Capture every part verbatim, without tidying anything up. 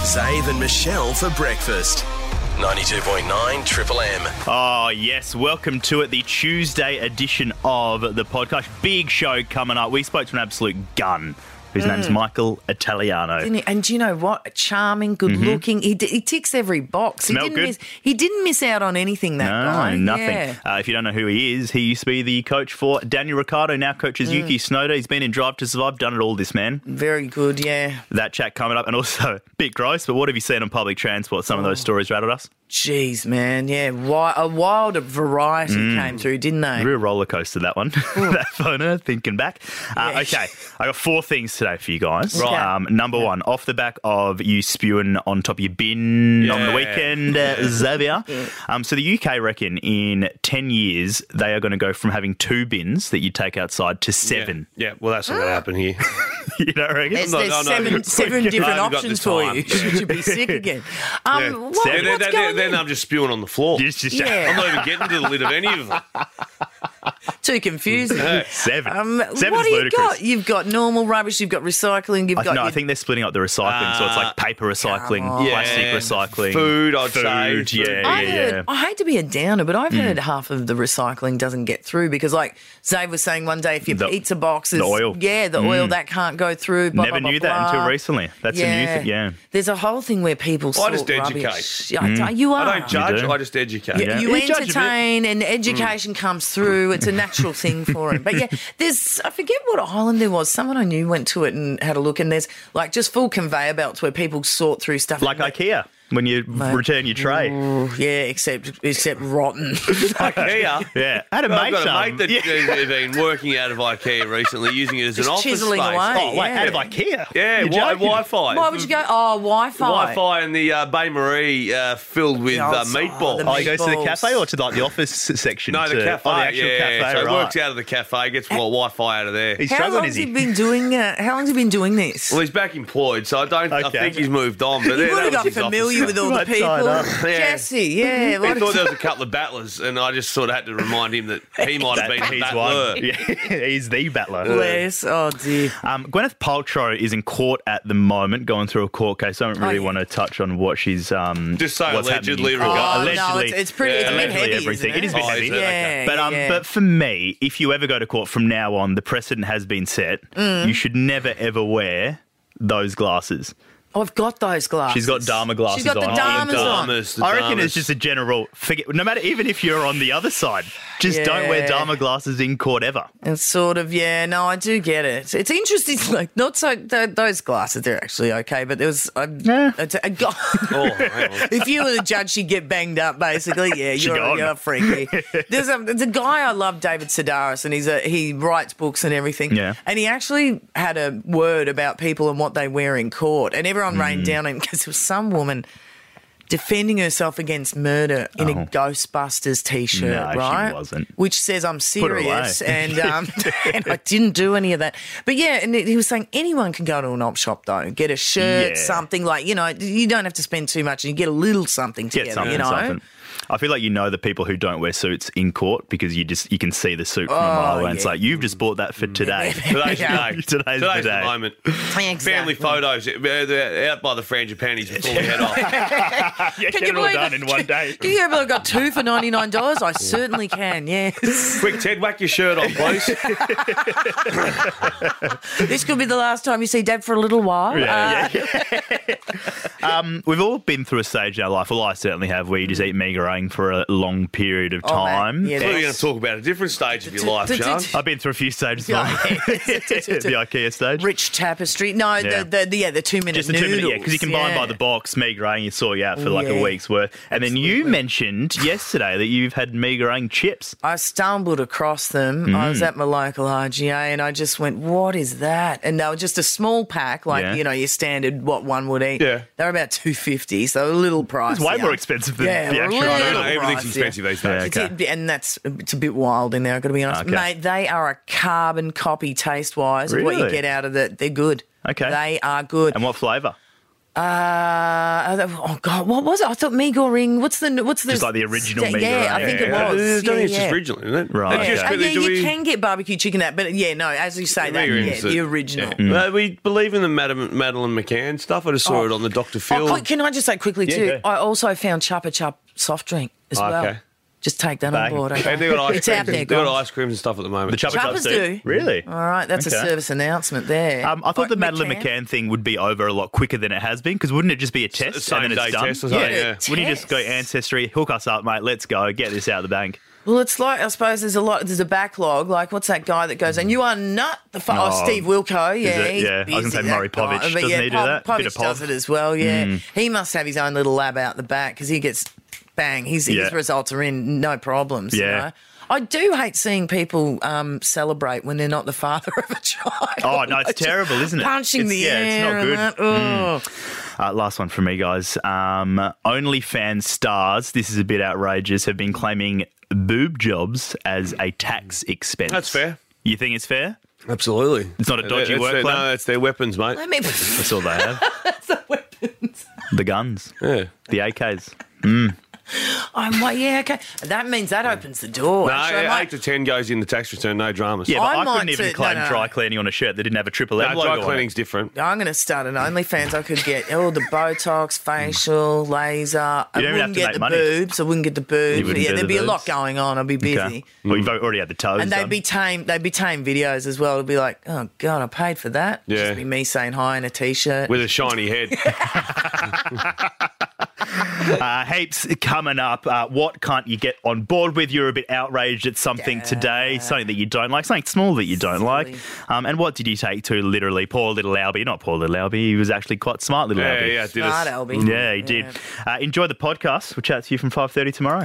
Zave and Michelle for breakfast. ninety-two point nine Triple M. Oh, yes. Welcome to it, the Tuesday edition of the podcast. Big show coming up. We spoke to an absolute gun, whose mm. name's Michael Italiano. Didn't he? And do you know what? Charming, good-looking. Mm-hmm. He, d- he ticks every box. He Smelled didn't good. Miss, he didn't miss out on anything, that no, guy. nothing. Yeah. Uh, if you don't know who he is, he used to be the coach for Daniel Ricciardo, now coaches mm. Yuki Tsunoda. He's been in Drive to Survive, done it all, this man. Very good, yeah. That chat coming up, and also a bit gross, but what have you seen on public transport? Some oh. of those stories rattled us. Jeez, man, yeah. Wi- a wild variety Mm. came through, didn't they? Real roller coaster, that one. That phoner, thinking back. Uh, Yeah. okay, I got four things today for you guys. Right. Um, number Yeah. one, off the back of you spewing on top of your bin Yeah. on the weekend, uh, Xavier. Um, so the U K reckon in ten years they are going to go from having two bins that you take outside to seven. Yeah, yeah. Well, that's not going to happen here. You don't reckon? There's, No, there's no, no. seven, seven I different haven't got options this for time. you. Should you be sick again? Um, Yeah. what, Seven. what's then, going then, then on? I'm just spewing on the floor. Just- just- Yeah. I'm not even getting to the lid of any of them. Too confusing. Seven. Um, Seven's what do you ludicrous. got? You've got normal rubbish, you've got recycling, you've I, got... no, your- I think they're splitting up the recycling, so it's like paper recycling, come on. plastic Yeah. recycling, Food, I'd food, say. yeah, Food. yeah, I yeah. heard, I hate to be a downer, but I've heard half of the recycling doesn't get through because, like Zave was saying one day, if your The- pizza boxes, the oil. yeah, the oil that can't go through. Blah, Never blah, knew blah, that blah. until recently. That's a new thing, yeah. There's a whole thing where people I sort just rubbish. educate. Yeah, I don't- You are. I don't judge, do? I just educate. You, Yeah. you You judge a bit. entertain and education comes through. It's a natural thing for him. But yeah, there's, I forget what island there was. Someone I knew went to it and had a look, and there's like just full conveyor belts where people sort through stuff. Like and IKEA, when you return your tray. Ooh, yeah, except except rotten. IKEA. Yeah. I had a Well, mate, I've got a um, mate that yeah. has been working out of IKEA recently, using it as Just an office chiselling space. away. Oh, wait, yeah. out of IKEA? Yeah, You're wi- joking. Wi-Fi. Why would you go? Oh, Wi-Fi. Wi-Fi in the uh, Bay Marie uh, filled with The uh, outside, meatballs. the Oh, he goes to the Meatballs. cafe or to like the office section? No, the to, cafe. Oh, the actual yeah, cafe, so right. it works out of the cafe, gets well, Wi-Fi out of there. He's How struggling, long is has he? he been doing? Uh, how long has he been doing this? Well, he's back employed, so I don't. I Okay. think he's moved on. But You there- would have that got was his familiar office. with all the Right people. side up. Yeah. Jesse, yeah. I what thought a- there was a couple of battlers, and I just sort of had to remind him that he might have That been a he's battler. one. Yeah, he's the battler. Bless. Oh, dear. Um, Gwyneth Paltrow is in court at the moment, going through a court case. I don't really Oh, yeah. want to touch on what she's um, Just say what's happening allegedly in court. regard- Oh, no, allegedly, it's, it's pretty. Yeah. It's a bit allegedly heavy, everything. Isn't It is a bit Oh, heavy. is it? Yeah, But um, yeah. but for me, if you ever go to court from now on, the precedent has been set. You should never ever wear those glasses. Oh, I've got those glasses. She's got Dharma glasses She's got the on. Dharmas the on. Dharmas, the I reckon Dharmas. it's just a general forget. No matter, even if you're on the other side, just don't wear Yeah. Dharma glasses in court ever. And sort of, yeah, no, I do get it. It's interesting, like, not so, th- those glasses, they're actually okay, but there was, a, Yeah. a, a guy, Oh, hang on. if you were the judge, she'd get banged up, basically. Yeah, She you're, gone. you're freaky. There's a, there's a guy I love, David Sedaris, and he's a, he writes books and everything. Yeah. And he actually had a word about people and what they wear in court, and everyone Mm. rained down on him because there was some woman defending herself against murder in Oh. a Ghostbusters T-shirt, No, she right? wasn't. Which says I'm Put her away. serious, and um, and I didn't do any of that. But yeah, and he was saying anyone can go to an op shop though, get a shirt, Yeah. something like you know, you don't have to spend too much, and you get a little something Get together. something, you know, something. I feel like you know the people who don't wear suits in court because you just you can see the suit from a Oh, mile away. And it's yeah. like you've just bought that for today. Today's the Yeah. day. Today's, Today's the the day. moment. Exactly. Family photos uh, they're out by the frangipanis before we head off. Yeah, Can get you it all believe done it? in one day. Can you believe I got two for ninety nine dollars? I certainly can. Yes. Quick, Ted, whack your shirt on, please. This could be the last time you see Dad for a little while. Yeah, Uh, yeah. um, we've all been through a stage in our life. Well, I certainly have, where you just eat mee goreng for a long period of Oh, mate. time. Yeah, I thought you were going to talk about a different stage of your life, Sean. I've been through a few stages. Yeah, of life. the IKEA stage. Rich tapestry. No, Yeah. the, the, the yeah the two minute Just the noodles. two minute, yeah, because you can buy them by yeah. the box, mee goreng, you saw you out for like Yeah. a week's worth. And then you Absolutely. mentioned yesterday that you've had mee goreng chips. I stumbled across them. Mm. I was at my local R G A and I just went, what is that? And they were just a small pack, like, Yeah. you know, your standard, what one would eat. Yeah. They were about two fifty, so a little pricey. It's way more expensive than Yeah, the a actual little I know, noodle. everything's pricier. expensive these Yeah, days. It's okay. it, and that's it's a bit wild in there, I've got to be honest. Okay. Mate, they are a carbon copy taste-wise of what you Really? get out of it. They're good. Okay. They are good. And what flavour? Uh, oh God, what was it? I thought mee goreng. What's the what's the Just like the original sta- mee Yeah, goreng. I think it Yeah, was. I don't yeah, think it's yeah. just original, isn't it? Right, It's just okay. Oh, really- yeah, do you we- can get barbecue chicken that, but yeah, no, as you say that, Mee yeah, goreng's the original. Yeah. Uh, we believe in the Madam, Madeline McCann stuff. I just saw Oh. it on the Doctor Oh, Phil. quick, can I just say quickly Yeah, too? go. I also found Chupa Chup soft drink as Oh, well. okay. Just take that Bang. on board. Okay? And they got ice It's creams. out there, They got guys. ice creams and stuff at the moment. The Chuppa Chuppers Chups do? do. Really? All right, that's Okay. a service announcement there. Um, I thought Like the Madeline McCann. thing would be over a lot quicker than it has been, because wouldn't it just be a test same and then it's day done? test or something, yeah. Wouldn't you just go Test. Ancestry, hook us up, mate, let's go, get this out of the bank? Well, it's like, I suppose there's a lot, there's a backlog. Like, what's that guy that goes, and you are not the fa- oh, Oh, Steve Wilco, yeah. it? he's Yeah, I was gonna busy, say that Murray guy. Povich. But Doesn't yeah, he do Pov- that? Povich Bit of does Pov. it as well, yeah. He must have his own little lab out the back because he gets, bang, his, Yeah. his results are in, no problems, you Yeah. know. I do hate seeing people um, celebrate when they're not the father of a child. Oh, no, it's terrible, isn't it? Punching It's- the yeah, it's air not and good. that. Oh. Uh, last one from me, guys. Um, OnlyFans stars, this is a bit outrageous, have been claiming boob jobs as a tax expense. That's fair. You think it's fair? Absolutely. It's not a dodgy That's work their, club? No, it's their weapons, mate. Let me. That's all they have. That's the weapons. The guns, Yeah. the A Ks. I'm like, yeah, okay. That means that opens the door. No, actually. I eight might- to ten goes in the tax return, no dramas. Yeah, but I I, might couldn't even too- claim no, no. dry cleaning on a shirt that didn't have a triple M No, logo dry on cleaning's it. different. I'm going to start an OnlyFans. I could get all the Botox, facial, laser. I You don't even have wouldn't to get make the money. boobs. I wouldn't get the boobs. wouldn't Yeah, do there'd the be a lot boobs? going on. I'd be busy. Okay. Well, you've already had the toes And they'd done. be tame. They'd be tame videos as well. It'd be like, oh god, I paid for that. Yeah. Just be me saying hi in a t-shirt. With a shiny head. Uh, heaps coming up. Uh, what can't you get on board with? You're a bit outraged at something today, something that you don't like, something small that you don't like. Um, and what did you take to literally poor little Albie? Not poor little Albie. He was actually quite smart little yeah, Albie. yeah. Did Smart, us. Albie. Yeah, he did. Uh, enjoy the podcast. We'll chat to you from five thirty tomorrow.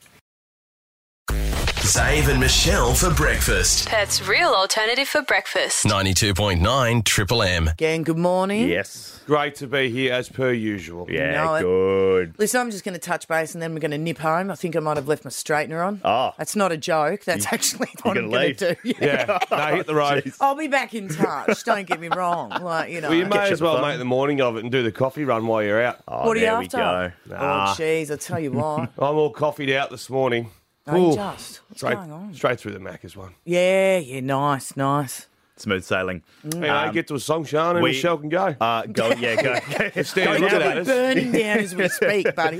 Zave and Michelle for breakfast. Perth's real alternative for breakfast. ninety-two point nine Triple M. Again, good morning. Yes. Great to be here as per usual. Yeah, know it. good. Listen, I'm just going to touch base and then we're going to nip home. I think I might have left my straightener on. Oh. That's not a joke. That's actually what gonna I'm going leave? to do. Yeah, no, hit the road. I'll be back in touch. Don't get me wrong. Like, you know. Well, you may Catch as up well the phone. make the morning of it and do the coffee run while you're out. Oh, what are you there we after? go. Nah. Oh, jeez, I tell you what. I'm all coffeeed out this morning. Oh, Ooh. just. What's Straight, going on? straight through the Macca's one. Yeah, yeah, nice, nice. Smooth sailing. Anyway, get to a song, Sean, and we- Michelle can go. Uh, go, yeah, go. Stand looking at us. Burning down as we speak, buddy.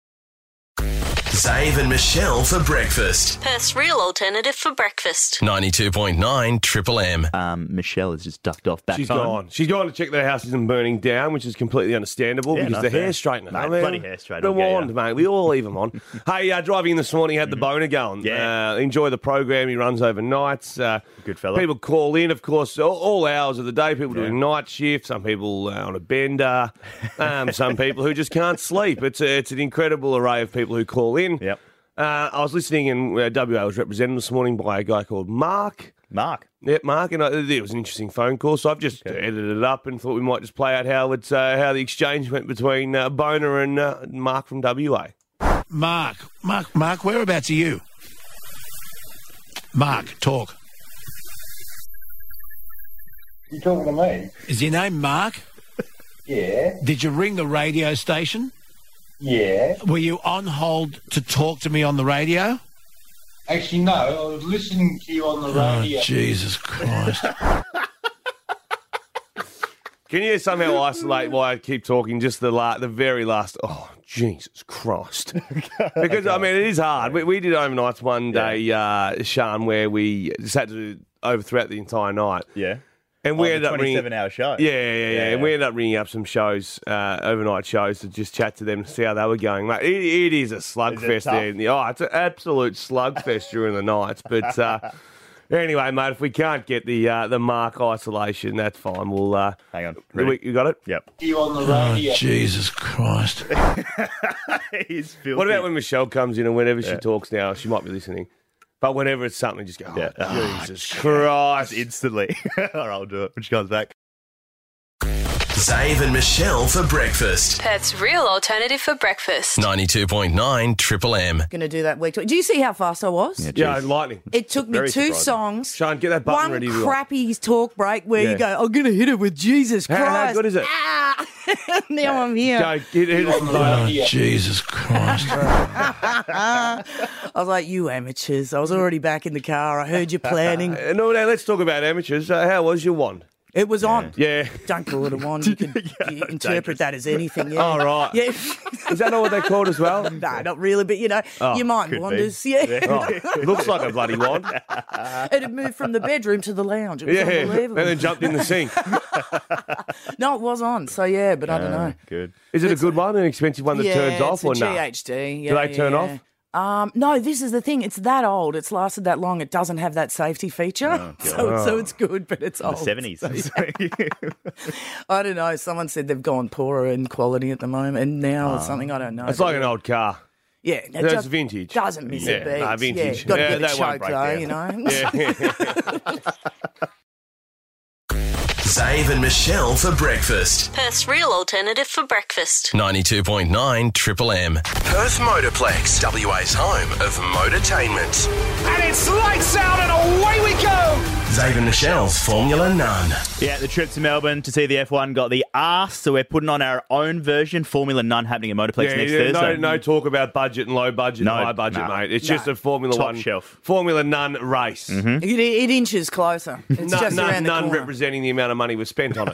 Zave and Michelle for breakfast. Perth's real alternative for breakfast. ninety-two point nine Triple M. Um, Michelle has just ducked off back She's home. gone. She's gone to check that her house isn't burning down, which is completely understandable Yeah, because no, the fair. hair straightener. Mate, I mean, bloody hair straightener The will get wand, ya. mate. We all leave them on. Hey, uh, driving in this morning, had the boner going. Yeah. Uh, enjoy the program. He runs overnights. Uh, Good fella. People call in, of course, all, all hours of the day. People doing night shift. Some people uh, on a bender. Um, some people who just can't sleep. It's a, it's an incredible array of people who call in. Yep. Uh, I was listening, and uh, W A was represented this morning by a guy called Mark. Mark. Yep, Mark, and I, it was an interesting phone call, so I've just edited it up and thought we might just play out how it's uh, how the exchange went between uh, Boner and uh, Mark from W A. Mark, Mark, Mark, whereabouts are you? Mark, talk. You talking to me? Is your name Mark? Yeah, Did you ring the radio station? yeah. Were you on hold to talk to me on the radio? Actually, no, I was listening to you on the radio. Oh, Jesus Christ. Can you somehow isolate why I keep talking just the la- the very last? Oh, Jesus Christ! Because I mean, it is hard. We, we did overnights one day, uh, Sean, where we just had to over throughout the entire night, Yeah. and we Oh, the ended up ringing. twenty-seven hour show. Yeah, yeah, yeah, Yeah, And yeah. we ended up ringing up some shows, uh, overnight shows, to just chat to them to see how they were going. Mate, it, it is a slugfest tough? there. In the, oh, it's an absolute slugfest during the nights. But uh, anyway, mate, if we can't get the uh, the Mark isolation, that's fine. We'll uh, Hang on. you, Ready? you got it. Yep. You on the Oh, radio. Jesus Christ. He's filthy. What about when Michelle comes in and whenever she Yeah. talks now, she might be listening. But whenever it's something, just go, oh, Yeah. Jesus Christ. Instantly. All right, I'll do it when she comes back. Zave and Michelle for breakfast. Perth's real alternative for breakfast. ninety-two point nine Triple M. Going to do that week. Do you see how fast I was? Yeah, Yeah, geez. lightning. It took me Very two surprising. songs. Sean, get that button one ready. to crappy talk break where Yeah. you go, I'm going to hit it with Jesus How- Christ. how good is it? Ah! now I'm here. Go, get, hit us with Oh, that. Jesus Christ. I was like, you amateurs. I was already back in the car. I heard you planning. Uh, No, now let's talk about amateurs. Uh, how was your wand? It was on. Yeah. Don't call it a wand. You can you interpret that as anything. Yeah. Oh, right. Yeah. Is that not what they called as well? no, not really, but you know, Oh, your mind could be. wanders. Yeah. Oh, looks like a bloody wand. It had moved from the bedroom to the lounge. It was Yeah. unbelievable. And then jumped in the sink. No, it was on. So yeah, but I don't know. Good. Is it a good one, an expensive one that yeah, turns off it's or a not? G H D. Yeah, Do they turn yeah. off? Um, no, this is the thing. It's that old. It's lasted that long. It doesn't have that safety feature. so, so it's good, but it's old. The seventies. I don't know. Someone said they've gone poorer in quality at the moment, and now or something. I don't know. It's But like an old car. yeah, it That's just vintage. Doesn't miss Yeah, a beat. nah, vintage. Yeah, got to Yeah, get a that won't choke break though, down. you know. Yeah. Zave and Michelle for breakfast. Perth's real alternative for breakfast. ninety-two point nine Triple M. Perth Motorplex, W A's home of motortainment. And it's lights out and away we go! Zave and Michelle's Formula None. Yeah, the trip to Melbourne to see the F one got the arse, so we're putting on our own version, Formula None, happening at Motorplex Yeah, next yeah, no, Thursday. no talk about budget and low budget No, and high budget, nah. mate. It's No. just a Formula Top One shelf. Formula None race. It, it inches closer. It's None, just none, around the none corner. representing the amount of money was spent on it.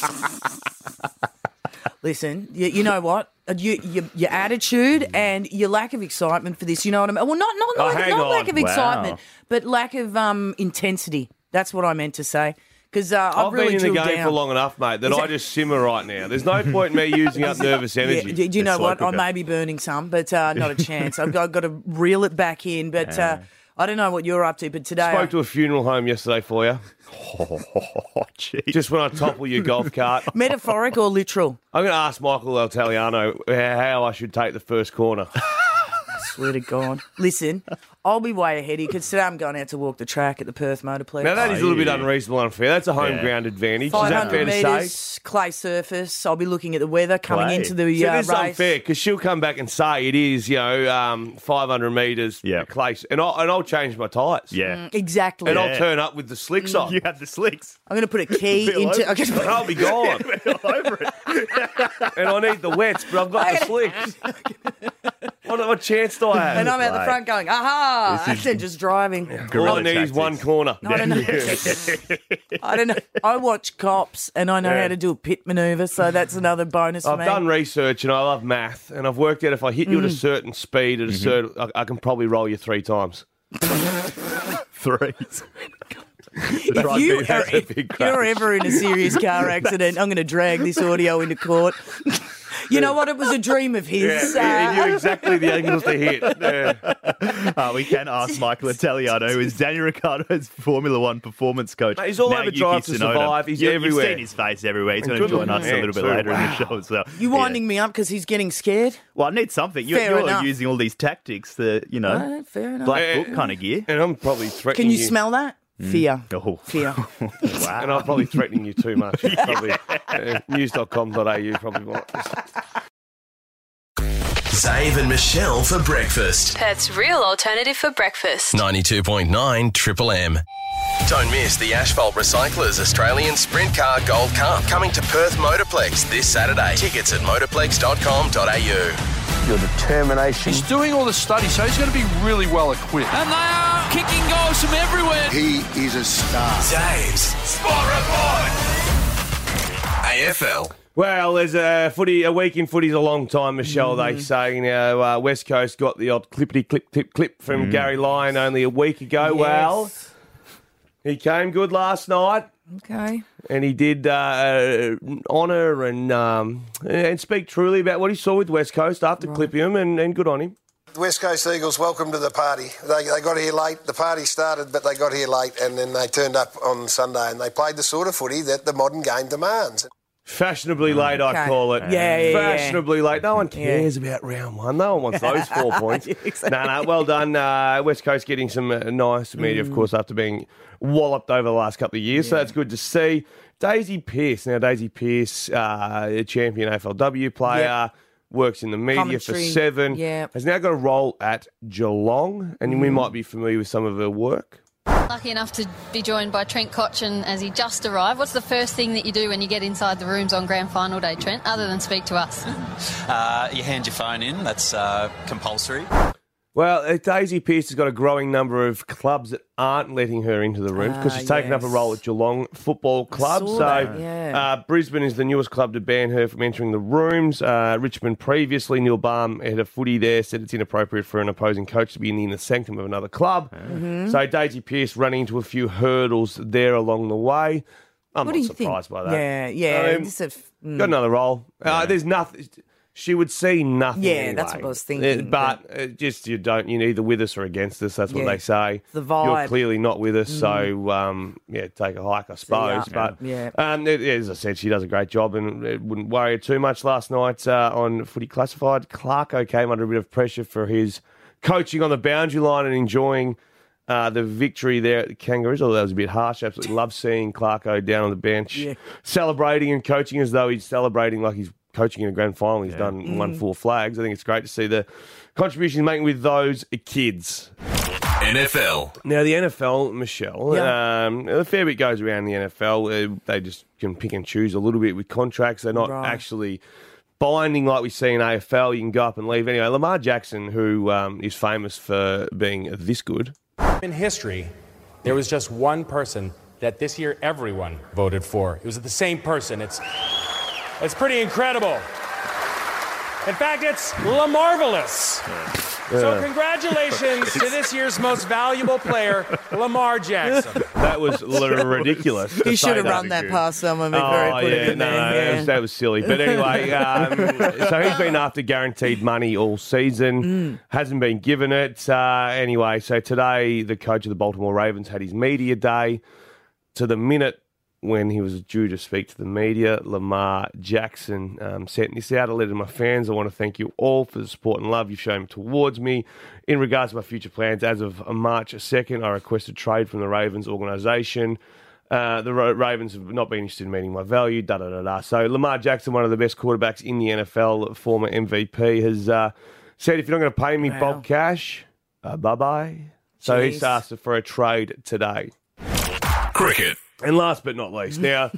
Listen, you, you know what? Uh, You, you, your attitude and your lack of excitement for this, you know what I mean? Well, not not, Oh, not, hang not on. lack of Wow. excitement, but lack of um, intensity. That's what I meant to say. Because uh, I've, I've really been in the drilled game down. for long enough, mate, that Is I that- just simmer right now. There's no point in me using up nervous energy. Yeah, do, do you know Slow what? I cooker. may be burning some, but uh, not a chance. I've got, I've got to reel it back in. But uh, I don't know what you're up to, but today... I- Spoke to a funeral home yesterday for you. Oh, jeez. Just when I topple your golf cart. Metaphoric or literal? I'm going to ask Michael Italiano how I should take the first corner. Swear to God. Listen, I'll be way ahead here because today I'm going out to walk the track at the Perth Motorplex. Now, that is a little bit yeah. unreasonable and unfair. That's a home Yeah. ground advantage. Is that fair 500 to say? metres, clay surface. I'll be looking at the weather coming Clay. into the See, uh, this is race. unfair because she'll come back and say it is, you know, um, five hundred metres Yeah. clay, and I'll, and I'll change my tyres. Yeah. Exactly. And Yeah. I'll turn up with the slicks on. You have the slicks. I'm going to put a key Feel into... over. I'm gonna put- I'll be gone. All over it. And I need the wets, but I've got the slicks. What, what chance do I have? and I'm out the Right. front going, aha! This is- And just driving. All I Guerrilla need is tactics. one corner. I don't know. I don't know. I watch Cops and I know Yeah. how to do a pit manoeuvre, so that's another bonus for I've me. done research and I love math, and I've worked out if I hit you at a certain speed, at a certain, I, I can probably roll you three times. Threes. if you are, if you're ever in a serious car accident, I'm going to drag this audio into court. You know what? It was a dream of his. Yeah, he Uh, knew exactly the angles to hit. Yeah. Uh, we can ask Michael Italiano, who is Daniel Ricciardo's Formula One performance coach. Mate, he's all Now over Yuki Drive to Tsunoda. Survive. He's you, everywhere. You've seen his face everywhere. He's going to Good join us looking a man, little bit too. later in the show as well. you Yeah. winding me up because he's getting scared? Well, I need something. You're, Fair you're enough. using all these tactics, the you know, Uh, fair enough. black Yeah. book kind of gear. And I'm probably threatening Can you smell that? Fear. Oh, Fear. wow. And I'm probably threatening you too much. Probably uh, news dot com dot a u probably might. Zave and Michelle for breakfast. Perth's real alternative for breakfast. ninety-two point nine Triple M. Don't miss the Asphalt Recyclers Australian Sprint Car Gold Cup coming to Perth Motorplex this Saturday. Tickets at motorplex dot com dot a u. Your determination. He's doing all the studies, so he's going to be really well equipped. And they are kicking goals from everywhere. He is a star. Zave's Sport Report. A F L. Well, there's a footy. A week in footy's a long time, Michelle. Mm. They say now uh, West Coast got the odd clippity clip clip clip from Gary Lyon only a week ago. Well, Yes. he came good last night. Okay. And he did uh, honour and um, and speak truly about what he saw with West Coast after clipping him, and, and good on him. West Coast Eagles, welcome to the party. They, they got here late. The party started, but they got here late, and then they turned up on Sunday and they played the sort of footy that the modern game demands. Fashionably late, I Okay. call it. Yeah, yeah, Fashionably late. No one cares about round one. No one wants those four points. Exactly. No, no, well done. Uh, West Coast getting some uh, nice media, Mm. of course, after being walloped over the last couple of years. So that's good to see. Daisy Pearce. Now, Daisy Pearce, uh, a champion A F L W player, Yep. works in the media for Commentary. Seven. Yep. Has now got a role at Geelong, and Mm. we might be familiar with some of her work. Lucky enough to be joined by Trent Cotchin as he just arrived. What's the first thing that you do when you get inside the rooms on grand final day, Trent, other than speak to us? Uh, you hand your phone in. That's uh, compulsory. Well, uh, Daisy Pearce has got a growing number of clubs that aren't letting her into the rooms because Ah, she's taken up a yes. role at Geelong Football Club. saw So that, yeah. uh, Brisbane is the newest club to ban her from entering the rooms. Uh, Richmond previously, Neil Baum had a footy there, said it's inappropriate for an opposing coach to be in the inner sanctum of another club. Mm-hmm. So Daisy Pearce running into a few hurdles there along the way. I'm What not do you think? surprised by that. Yeah, yeah. I mean, this is- mm. Got another role. Uh, there's nothing. She would see nothing. Yeah, anyway. that's what I was thinking, Uh, But uh, just you don't. You're either with us or against us. That's what Yeah. they say. The vibe. You're clearly not with us, so um, yeah, take a hike, I suppose. ya. But Yeah. um, it- as I said, she does a great job, and it wouldn't worry her too much. Last night uh, on Footy Classified, Clarko came under a bit of pressure for his coaching on the boundary line and enjoying. Uh, the victory there at the Kangaroos, although that was a bit harsh. Absolutely love seeing Clarko down on the bench, Yeah. celebrating and coaching as though he's celebrating like he's coaching in a grand final. He's done Mm. won four flags. I think it's great to see the contribution he's making with those kids. N F L. Now, the N F L, Michelle, Yeah. um, a fair bit goes around the N F L. Uh, they just can pick and choose a little bit with contracts. They're not Right. actually binding like we see in A F L. You can go up and leave. Anyway, Lamar Jackson, who um, is famous for being this good. In history, there was just one person that this year everyone voted for. It was the same person. It's, it's pretty incredible. In fact, it's LaMarvelous. So congratulations to this year's most valuable player, Lamar Jackson. That was l- ridiculous. to You say should have that. run that past someone. Be very Oh, good yeah, at it no, there, no, yeah. that, was, that was silly. But anyway, um, so he's been after guaranteed money all season, Mm. hasn't been given it. Uh, anyway, so today the coach of the Baltimore Ravens had his media day. To the minute when he was due to speak to the media, Lamar Jackson um, sent this out. A letter to my fans. I want to thank you all for the support and love you've shown towards me. In regards to my future plans, as of March second, I requested trade from the Ravens organisation. Uh, the Ra- Ravens have not been interested in meeting my value, da da da da. So Lamar Jackson, one of the best quarterbacks in the N F L, former M V P, has uh, said, if you're not going to pay me Wow. bulk cash, uh, bye-bye. So he's Jeez. asked for a trade today. Cricket. And last but not least, now,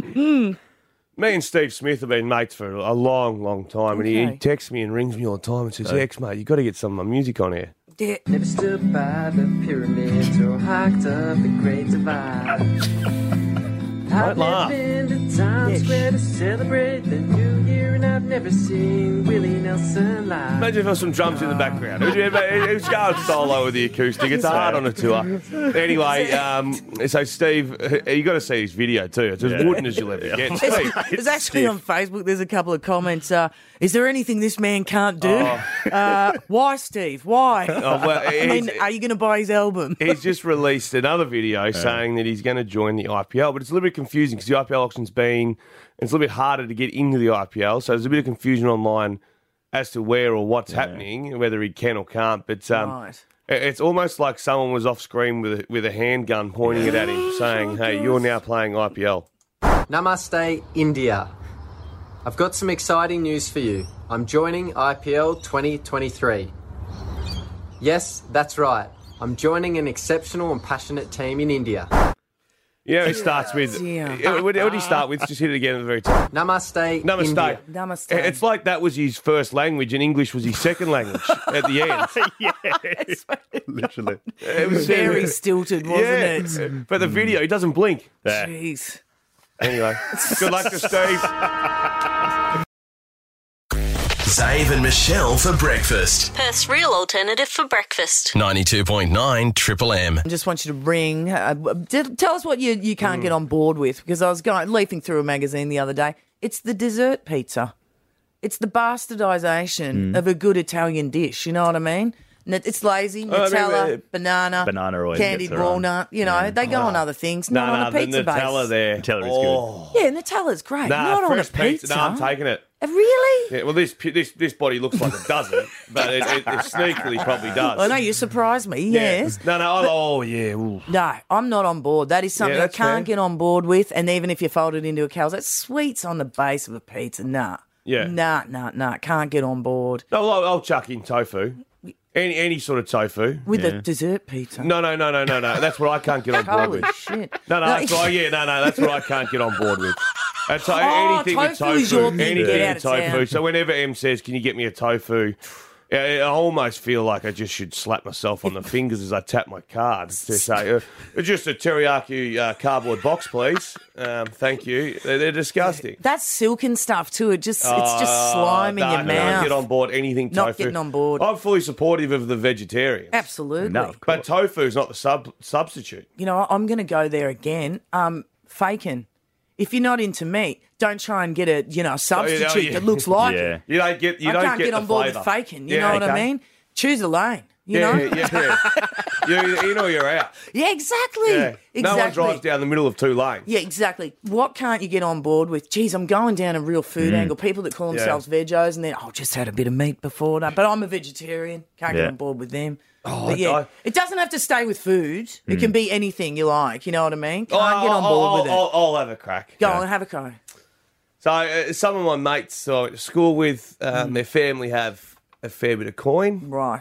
me and Steve Smith have been mates for a long, long time, and he, he Okay. texts me and rings me all the time and says, X, mate, you got to get some of my music on here. Yeah. Never stood by the pyramids or hiked up the Great Divide. I've laugh. never been to Times Square to celebrate the new year, and I've never seen Willie Nelson live. Imagine if there was some drums in the background. Who's who's going solo with the acoustic? It's hard on a tour. Anyway, um, so Steve, you got to see his video too. It's as Yeah. wooden as you'll ever get. Steve, It's, it's actually on Facebook. There's a couple of comments. Uh, is there anything this man can't do? Uh, why, Steve? Why? Oh, well, I mean, he's- are you going to buy his album? He's just released another video saying that he's going to join the I P L, but it's a little bit confusing because the I P L auction's been, it's a little bit harder to get into the I P L, so there's a bit of confusion online as to where or what's happening, whether he can or can't. But um, Right. it- it's almost like someone was off screen with a, with a handgun pointing it at him, saying, "Hey, you're now playing I P L." Namaste, India. I've got some exciting news for you. I'm joining I P L twenty twenty-three. Yes, that's right. I'm joining an exceptional and passionate team in India. Yeah, it starts with. dear. What, what do you start with? Just hit it again at the very top. Namaste, Namaste. India. Namaste. It's like that was his first language and English was his second language at the end. Yes. Literally. It was Very stilted, wasn't yeah. it? But the video, he doesn't blink. Yeah. Jeez. Anyway, good luck to Steve. Zave and Michelle for breakfast. Perth's real alternative for breakfast. ninety-two point nine Triple M. I just want you to ring. Uh, d- tell us what you, you can't get on board with, because I was going leafing through a magazine the other day. It's the dessert pizza. It's the bastardisation of a good Italian dish. You know what I mean? N- It's lazy, Oh, I mean, Nutella, uh, banana, Banana always candied gets her on. walnut. You know, they go on other things, No, not on no, a the pizza Nutella base. there. Nutella is oh. Yeah, Nutella's great. Nah, not on a fresh pizza. No, I'm taking it. Uh, Really? Yeah, well, this this this body looks like it doesn't, but it, it, it sneakily probably does. I know you surprised me. Yeah. Yes. No, no. But- oh, yeah. Ooh. No, I'm not on board. That is something Yeah, I that's can't fair. get on board with. And even if you fold it into a calzone, sweets on the base of a pizza. Nah. Yeah. Nah, nah, nah. Can't get on board. No, I'll, I'll chuck in tofu. Any any sort of tofu. With a dessert pizza. No, no, no, no, no, no. That's what I can't get on board Holy with. shit. No, no, No, that's what, yeah, no, no, that's what I can't get on board with. That's Oh, anything with tofu is tofu. your thing to Anything get out with of tofu. town. So whenever Em says, "Can you get me a tofu?" I almost feel like I just should slap myself on the fingers as I tap my card to say, uh, "Just a teriyaki uh, cardboard box, please. Um, thank you." They're, they're disgusting. That's silken stuff too. It just it's just slime in Oh, your no, mouth. Don't get on board anything tofu. Not getting on board. I'm fully supportive of the vegetarians. Absolutely. No, of But tofu is not the sub substitute. You know, I'm going to go there again. Um, faking. If you're not into meat, don't try and get a you know a substitute yeah. that looks like Yeah. it. You don't get. You I don't can't get, get, the on board flavour. with faking. You Yeah, know what I okay. mean? Choose a lane. You yeah, know? yeah, yeah. you, you know you're out. Yeah, exactly. Yeah. Exactly. No one drives down the middle of two lanes. Yeah, exactly. What can't you get on board with? Geez, I'm going down a real food angle. People that call Mm. Yeah. themselves vegos and then, oh, just had a bit of meat before. No, but I'm a vegetarian. Can't Yeah. get on board with them. Oh, but yeah, I- it doesn't have to stay with food. It can be anything you like. You know what I mean? Can't Oh, get on I'll- board I'll, with it. I'll, I'll have a crack. Go on, have a go. So uh, some of my mates who I went to school with, um, their family have a fair bit of coin. Right.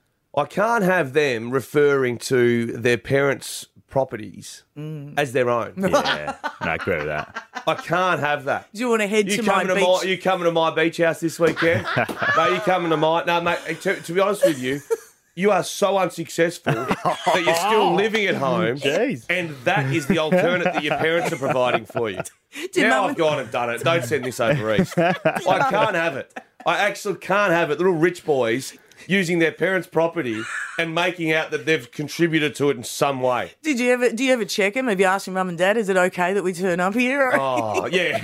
I can't have them referring to their parents' properties Mm. as their own. Yeah, no, I agree with that. I can't have that. Do you want to head You to my coming to beach? my you coming to my beach house this weekend? Mate, you coming to my no, mate. To, to be honest with you, you are so unsuccessful that you're still living at home, Jeez. and that is the alternate that your parents are providing for you. Did now Mum- I've gone and done it. Don't send this over east. I can't have it. I actually can't have it. Little rich boys using their parents' property and making out that they've contributed to it in some way. Did you ever? Do you ever check them? Have you asked your mum and dad? Is it okay that we turn up here? Oh, yeah.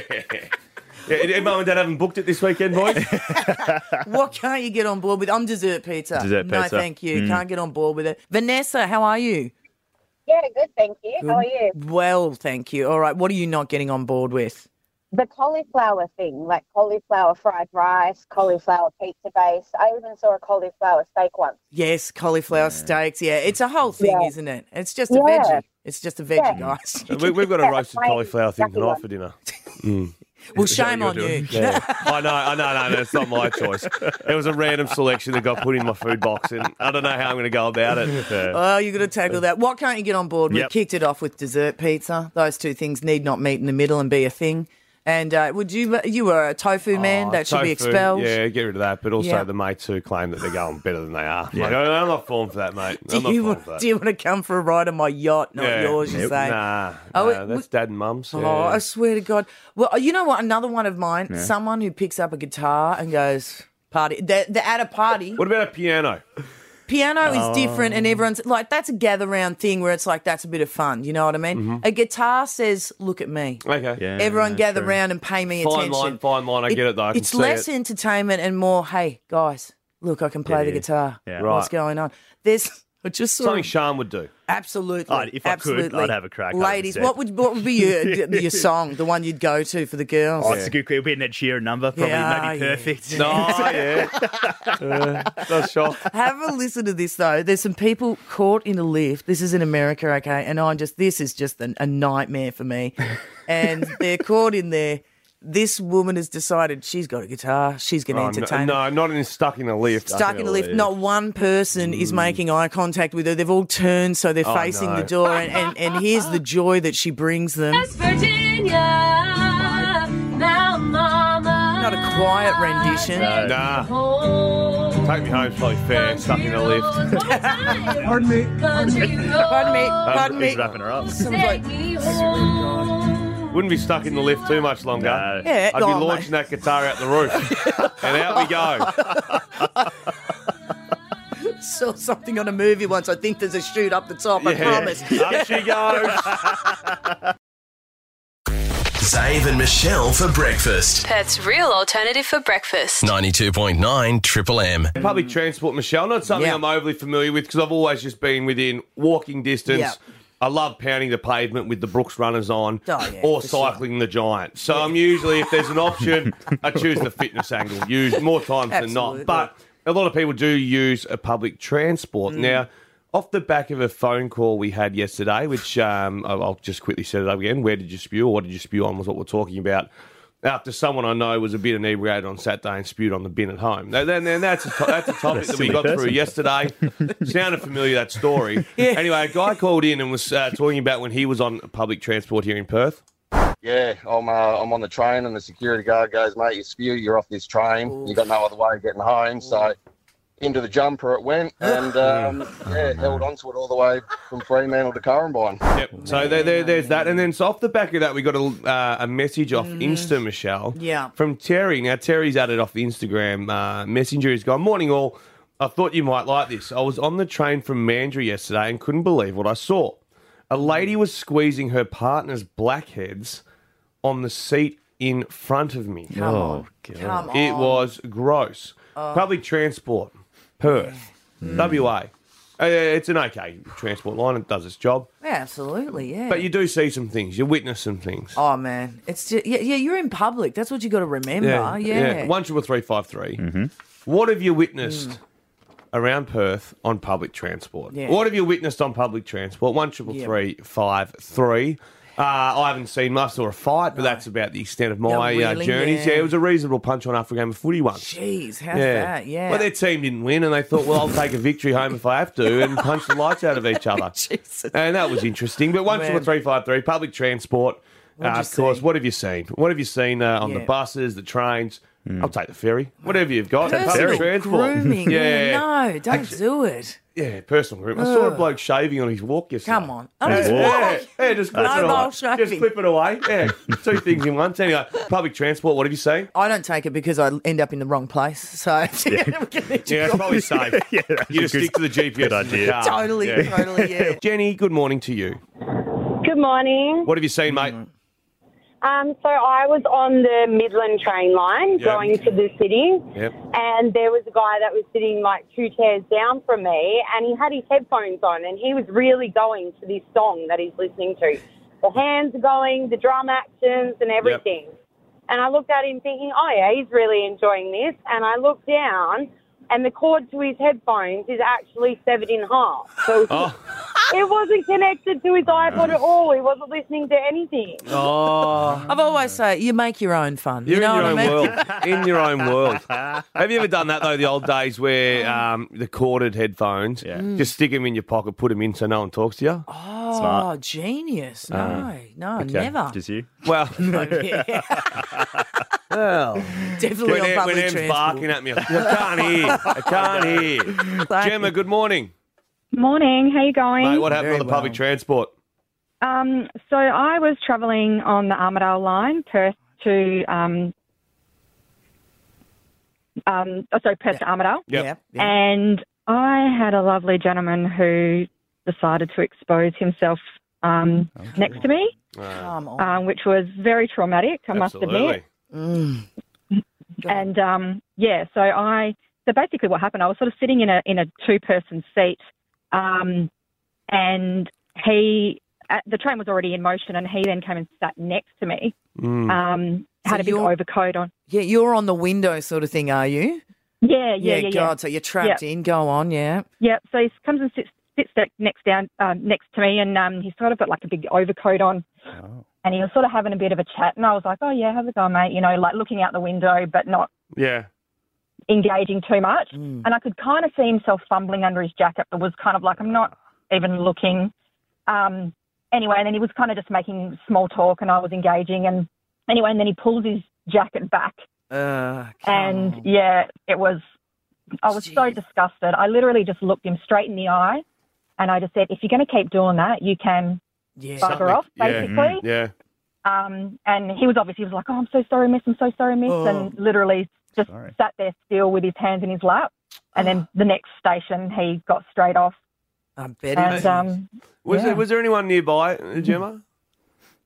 yeah. yeah Mum and Dad haven't booked it this weekend, boys? What can't you get on board with? I'm dessert pizza. Dessert No, pizza. thank you. Mm. Can't get on board with it. Vanessa, how are you? Yeah, good, thank you. How are you? Well, thank you. All right. What are you not getting on board with? The cauliflower thing, like cauliflower fried rice, cauliflower pizza base. I even saw a cauliflower steak once. Yes, cauliflower steaks. Yeah, it's a whole thing, Yeah. isn't it? It's just a Yeah. veggie. It's just a veggie, Yeah. guys. we, we've got a roasted plain, cauliflower thing exactly tonight right. for dinner. Mm. Well, Is that shame what on you're you. doing? Yeah. I know, I know, no, no, it's not my choice. It was a random selection that got put in my food box, and I don't know how I'm going to go about it. Yeah. Oh, you've got to tackle that. What can't you get on board with? Yep. Kicked it off with dessert pizza. Those two things need not meet in the middle and be a thing. And uh, would you? You were a tofu man. Oh, that should be tofu, expelled. Yeah, get rid of that. But also Yeah. the mates who claim that they're going better than they are. Like, I'm not falling for that, mate. Do I'm not you, falling for that. do you want to come for a ride on my yacht? Not Yeah. yours, you Nope. say. Nah, Oh, nah, it- that's dad and mum's. Oh, yeah. I swear to God. Well, you know what? Another one of mine, Yeah. someone who picks up a guitar and goes, party. They're, they're at a party. What about a piano? Piano Oh. is different, and everyone's like, that's a gather round thing where it's like, that's a bit of fun. You know what I mean? Mm-hmm. A guitar says, look at me. Okay. Yeah, Everyone no, gather true. round and pay me Fine attention. line, fine line. I get it, though. I can it's see less it. entertainment and more, hey, guys, look, I can play the Yeah. guitar. Yeah. What's Right. going on? There's, I just saw Something Sean would do. Absolutely. Oh, if I could, absolutely. I'd have a crack, Ladies, one hundred what would what would be your your song, the one you'd go to for the girls? Oh, it's a good. It'll be an Ed Sheeran number. Probably Yeah, maybe yeah. perfect. No, yeah. uh, that's shock. Have a listen to this though. There's some people caught in a lift. This is in America, okay? And I just this is just an, a nightmare for me. And they're caught in there. This woman has decided she's got a guitar. She's going to Oh, entertain no, them. no, not in stuck in a lift. Stuck in the lift. Not one person is making eye contact with her. They've all turned so they're Oh, facing no. the door. And, and, and here's the joy that she brings them. Virginia, now mama. Not a quiet rendition. Nah. Take me home's probably fair. Stuck in a lift. Pardon me. Pardon me. Pardon me. Pardon me. He's wrapping her up. Someone's like, Wouldn't be stuck in the lift too much longer. No. Yeah, I'd be oh, launching that guitar out the roof. And out we go. saw something on a movie once. I think there's a chute up the top. I Yeah. promise. Up she goes. Zave and Michelle for breakfast. Perth's real alternative for breakfast. ninety-two point nine Triple M. Public transport, Michelle, not something Yeah. I'm overly familiar with because I've always just been within walking distance. Yeah. I love pounding the pavement with the Brooks runners on Oh, yeah, or for sure. cycling the Giant. So I'm usually, if there's an option, I choose the fitness angle, use more times Absolutely. than not. But a lot of people do use a public transport. Mm. Now, off the back of a phone call we had yesterday, which um, I'll I'll just quickly set it up again. Where did you spew or what did you spew on was what we're talking about. After someone I know was a bit inebriated on Saturday and spewed on the bin at home. Now, then, then that's a to- that's a topic that we got through yesterday. Sounded familiar, that story. Yeah. Anyway, a guy called in and was uh, talking about when he was on public transport here in Perth. Yeah, I'm uh, I'm on the train and the security guard goes, mate, you spew, you're off this train. You got no other way of getting home. So into the jumper it went and um, yeah, held onto it all the way from Fremantle to Currumbine. Yep. So there, there, there's that. And then so off the back of that, we got a, uh, a message off Insta, Michelle. Yeah. From Terry. Now, Terry's added off the Instagram uh, messenger. He's gone, morning all. I thought you might like this. I was on the train from Mandurah yesterday and couldn't believe what I saw. A lady was squeezing her partner's blackheads on the seat in front of me. Come on. Come on. It was gross. Public transport, Perth, W A. Uh, it's an okay transport line. It does its job. Yeah, absolutely, yeah. But you do see some things. You witness some things. Oh, man. It's just, yeah, yeah, you're in public. That's what you got to remember. Yeah. One triple three five three. What have you witnessed around Perth on public transport? Yeah. What have you witnessed on public transport? One triple three five three. Uh, I haven't seen much or a fight, but that's about the extent of my Oh, uh, really? journeys. Yeah. Yeah. It was a reasonable punch on after a game of footy once. Jeez, how's that? Yeah. Well, their team didn't win, and they thought, well, I'll take a victory home if I have to, and punch the lights out of each other. Jesus. And that was interesting. But one triple three five three, public transport. What'd Uh, you of course, see? what have you seen? What have you seen uh, on the Yeah. buses, the trains? I'll take the ferry. Whatever you've got. Personal Public transport. grooming. Yeah. No, don't Actually- do it. Yeah, personal grooming. I saw a Ugh. bloke shaving on his walk yesterday. Come on. On Yeah, his yeah, walk? yeah, just clip No it away. more shaving. Just clip it away. Yeah, two things in one. Anyway, public transport, what have you seen? I don't take it because I end up in the wrong place. So yeah, Yeah, it's probably safe. Yeah, that's You a just good- stick to the G P S good in the idea. car. Totally, totally, yeah. Jenny, good morning to you. Good morning. What have you seen, mate? Um, so I was on the Midland train line Yep. going to the city, Yep. and there was a guy that was sitting like two chairs down from me, and he had his headphones on, and he was really going to this song that he's listening to. The hands are going, the drum actions, and everything. And I looked at him thinking, oh yeah, he's really enjoying this. And I looked down, and the cord to his headphones is actually severed in half. So Oh. it wasn't connected to his iPod at all. He wasn't listening to anything. Oh. I've always say you make your own fun. You're you know in your what own I mean? world. In your own world. Have you ever done that, though, the old days where um, the corded headphones, just stick them in your pocket, put them in so no one talks to you? Oh, Smart. genius. No, Uh, no, Okay, never. Just you. Well, Yeah. well. Definitely when, on Em- public when Em's transport. barking at me, I can't hear. I can't hear. Gemma, good morning. Morning, how you going? Mate, what happened Very on the public well. transport? Um, so I was travelling on the Armidale line, Perth to um, um, oh, sorry, Perth to Armidale, Yep. Yeah, yeah. and I had a lovely gentleman who decided to expose himself um, next to me, Come on. um, which was very traumatic, I must Absolutely. admit. Mm. And um, yeah, so I so basically what happened, I was sort of sitting in a in a two person seat, um, and he uh, the train was already in motion, and he then came and sat next to me. Mm. Um, So had a big you're- overcoat on. Yeah, you're on the window sort of thing, are you? Yeah, yeah, yeah, yeah. God, so you're trapped Yeah. in. Go on, yeah. Yeah, so he comes and sits sits there next down um, next to me, and um, he's sort of got like a big overcoat on. And he was sort of having a bit of a chat, and I was like, "Oh yeah, how's it going, mate?" You know, like looking out the window, but not Yeah. engaging too much. Mm. And I could kind of see himself fumbling under his jacket, but was kind of like, "I'm not even looking." Um, anyway, and then he was kind of just making small talk, and I was engaging. And anyway, and then he pulls his jacket back, Uh, and come on. yeah, it was. I was so disgusted. I literally just looked him straight in the eye, and I just said, "If you're going to keep doing that, you can yeah. bugger off." Yeah. Basically. Yeah. Um, and he was obviously he was like, "Oh, I'm so sorry, miss. I'm so sorry, miss," Oh. and literally just Sorry. sat there still with his hands in his lap. And then the next station, he got straight off. I bet And it is. um, Was yeah. there was there anyone nearby, uh, Gemma?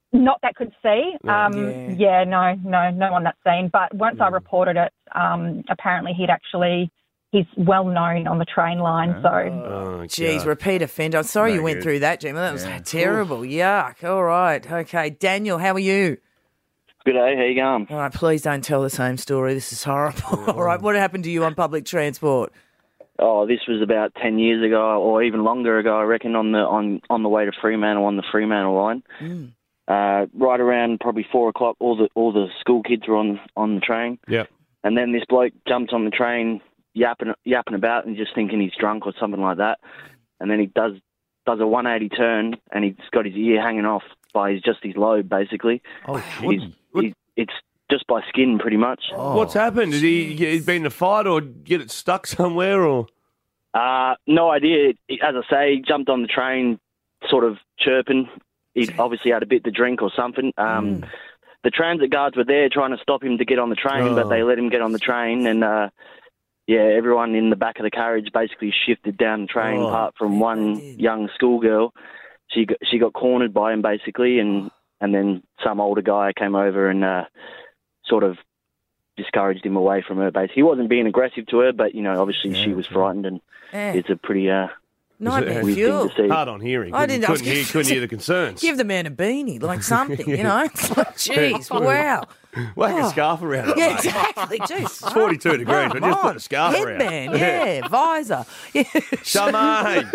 not that could see. No. Um, Yeah. yeah. no, no, no one that's seen. But once I reported it, um, apparently he'd actually, he's well known on the train line. So, Oh, Geez, God. repeat offender. I'm sorry No you went good. through that, Gemma. That was Yeah. terrible. Yuck. All right. Okay. Daniel, how are you? Good day, how you going? All right, please don't tell the same story. This is horrible. All right, what happened to you on public transport? Oh, this was about ten years ago, or even longer ago, I reckon, on the on, on the way to Fremantle on the Fremantle line. Mm. Uh, right around probably four o'clock, all the all the school kids were on on the train. Yeah. And then this bloke jumped on the train, yapping yapping about, and just thinking he's drunk or something like that. And then he does does a one eighty turn, and he's got his ear hanging off by his, just his lobe, basically. Oh, he's, he's, it's just by skin, pretty much. What's happened? Did he get been in a fight or get it stuck somewhere? Or Uh, no idea. As I say, he jumped on the train, sort of chirping. He obviously had a bit to drink or something. Um, The transit guards were there trying to stop him to get on the train, Oh. but they let him get on the train. And, uh, yeah, everyone in the back of the carriage basically shifted down the train, Oh. apart from one young schoolgirl. She got, she got cornered by him, basically, and, and then some older guy came over and uh, sort of discouraged him away from her, basically. He wasn't being aggressive to her, but, you know, obviously she was frightened, and Yeah. it's a pretty uh, Nightmare weird fuel. thing to see. hard on hearing. I Couldn't, didn't- I was couldn't, hear, gonna couldn't say- hear the concerns. Give the man a beanie, like something, you know? It's like, jeez, wow. Whack Oh. a scarf around it. Yeah, mate. exactly. Jeez. It's forty-two degrees, but just put a scarf around. Headband, yeah, visor. Yeah. Charmaine.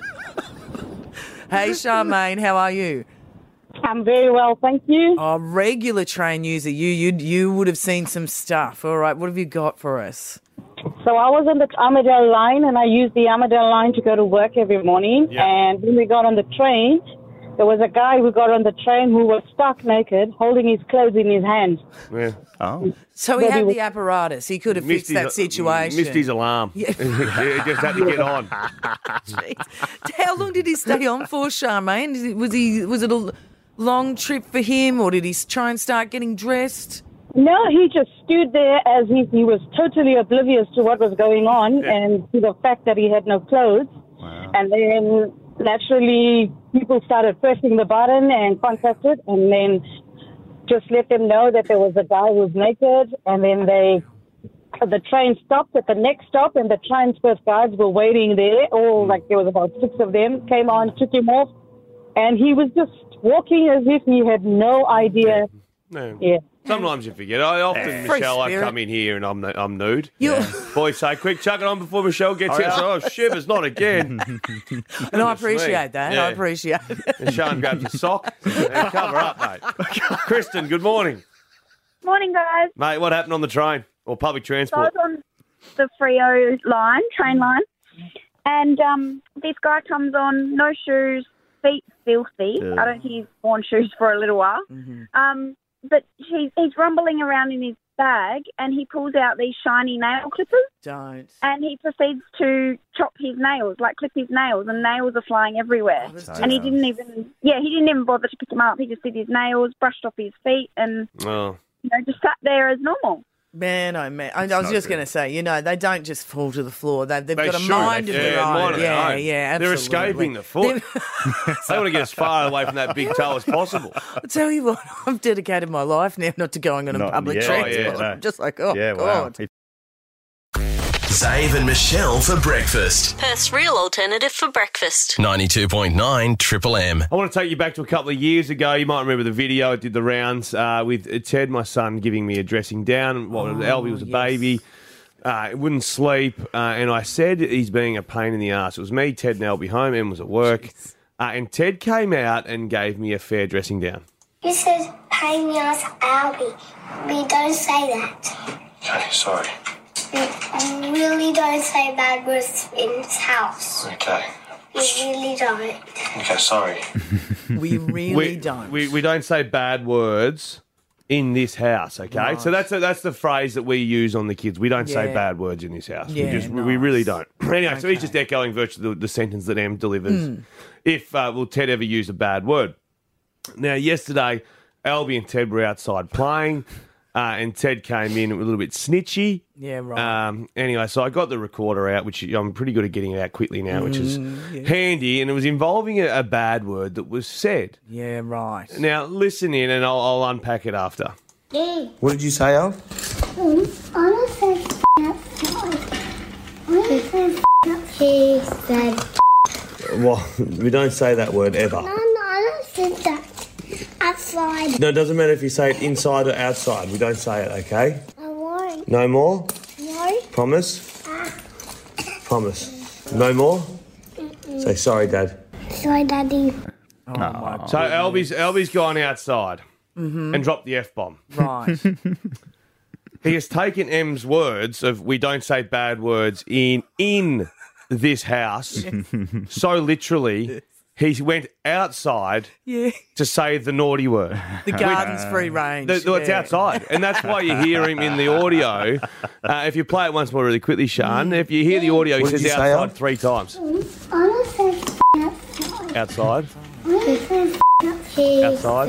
Hey, Charmaine, how are you? I'm very well, thank you. Oh, regular train user, you you you would have seen some stuff. All right, what have you got for us? So I was on the Armadale line, and I used the Armadale line to go to work every morning. Yeah. And when we got on the train, there was a guy who got on the train who was stark naked, holding his clothes in his hand. Yeah. Oh. So he But he had was- the apparatus. He could have Missed fixed that his- situation. Missed his alarm. Yeah. he just had to get on. How long did he stay on for, Charmaine? Is it- Was he was it a l- long trip for him, or did he s- try and start getting dressed? No, he just stood there as if he was totally oblivious to what was going on and to the fact that he had no clothes. And then naturally people started pressing the button and contacted, and then just let them know that there was a guy who was naked, and then they the train stopped at the next stop, and the transport guards were waiting there. All like there was about six of them, came on, took him off, and he was just walking as if he had no idea. No. Yeah. Sometimes you forget. I often, Yeah. Free Michelle, I spirit. come in here and I'm I'm nude. You- Boys say, quick, chuck it on before Michelle gets Oh, here. yeah. So, oh, shivers, not again. And I Goodness appreciate me. that. Yeah. I appreciate it. And Sean grabs a sock and cover up, mate. Kristen, good morning. Morning, guys. Mate, what happened on the train or public So I transport? was on the Freo line, train line, and um, this guy comes on, no shoes, feet filthy. Yeah. I don't think he's worn shoes for a little while. Um, but he's, he's rumbling around in his bag, and he pulls out these shiny nail clippers, Don't. and he proceeds to chop his nails, like clip his nails, and nails are flying everywhere. and he didn't even, yeah, he didn't even bother to pick them up. He just did his nails, brushed off his feet, and Oh. you know, just sat there as normal. Man, oh man! I, I was not just good. going to say, you know, they don't just fall to the floor. They, they've They got a should. mind They- of their yeah, own. mind of their yeah, own. yeah, They're absolutely. escaping the foot. They want to get as far away from that big toe as possible. I tell you what, I've dedicated my life now not to going on a Not- public yeah, transport. yeah, no. I'm just like, oh yeah, wow. god. Zave and Michelle for breakfast. Perth's real alternative for breakfast. ninety-two point nine Triple M. I want to take you back to a couple of years ago. You might remember the video. It did the rounds uh, with Ted, my son, giving me a dressing down. Well, Oh, Albie was a yes. baby. Uh, wouldn't sleep. Uh, and I said he's being a pain in the ass. It was me, Ted, and Albie home. Em was at work. Uh, and Ted came out and gave me a fair dressing down. You said pain in the ass, Albie. We don't say that. Okay, sorry. We really don't say bad words in this house. Okay. We really don't. Okay, sorry. We really we, don't. We, we don't say bad words in this house, okay? Nice. So that's that's the phrase that we use on the kids. We don't say Yeah. bad words in this house. Yeah, we just we really don't. Anyway, so he's Okay. just echoing virtually the, the sentence that Em delivers. Mm. If uh, will Ted ever use a bad word? Now, yesterday, Albie and Ted were outside playing. Uh, and Ted came in a little bit snitchy. Yeah, right. Um, anyway, so I got the recorder out, which I'm pretty good at getting it out quickly now, which is Mm, yeah. handy. And it was involving a, a bad word that was said. Yeah, right. Now, listen in and I'll, I'll unpack it after. What did you say, Al? I don't say outside. I say he said. Well, we don't say that word ever. No, no, I don't say that. Outside. No, it doesn't matter if you say it inside or outside. We don't say it, okay? I won't. No more? No. Promise? Ah. Promise. No more? Say sorry, Dad. Sorry, Daddy. Oh, my So Albie's, Albie's gone outside Mhm. and dropped the F-bomb. Right. He has taken M's words of we don't say bad words in in this house so literally. He went outside Yeah. to say the naughty word. The garden's free range. The, the, It's yeah. outside. And that's why you hear him in the audio. Uh, if you play it once more really quickly, Sean, if you hear the audio, he What did says you say, outside Al? three times. I don't say outside. Outside. I say he Outside.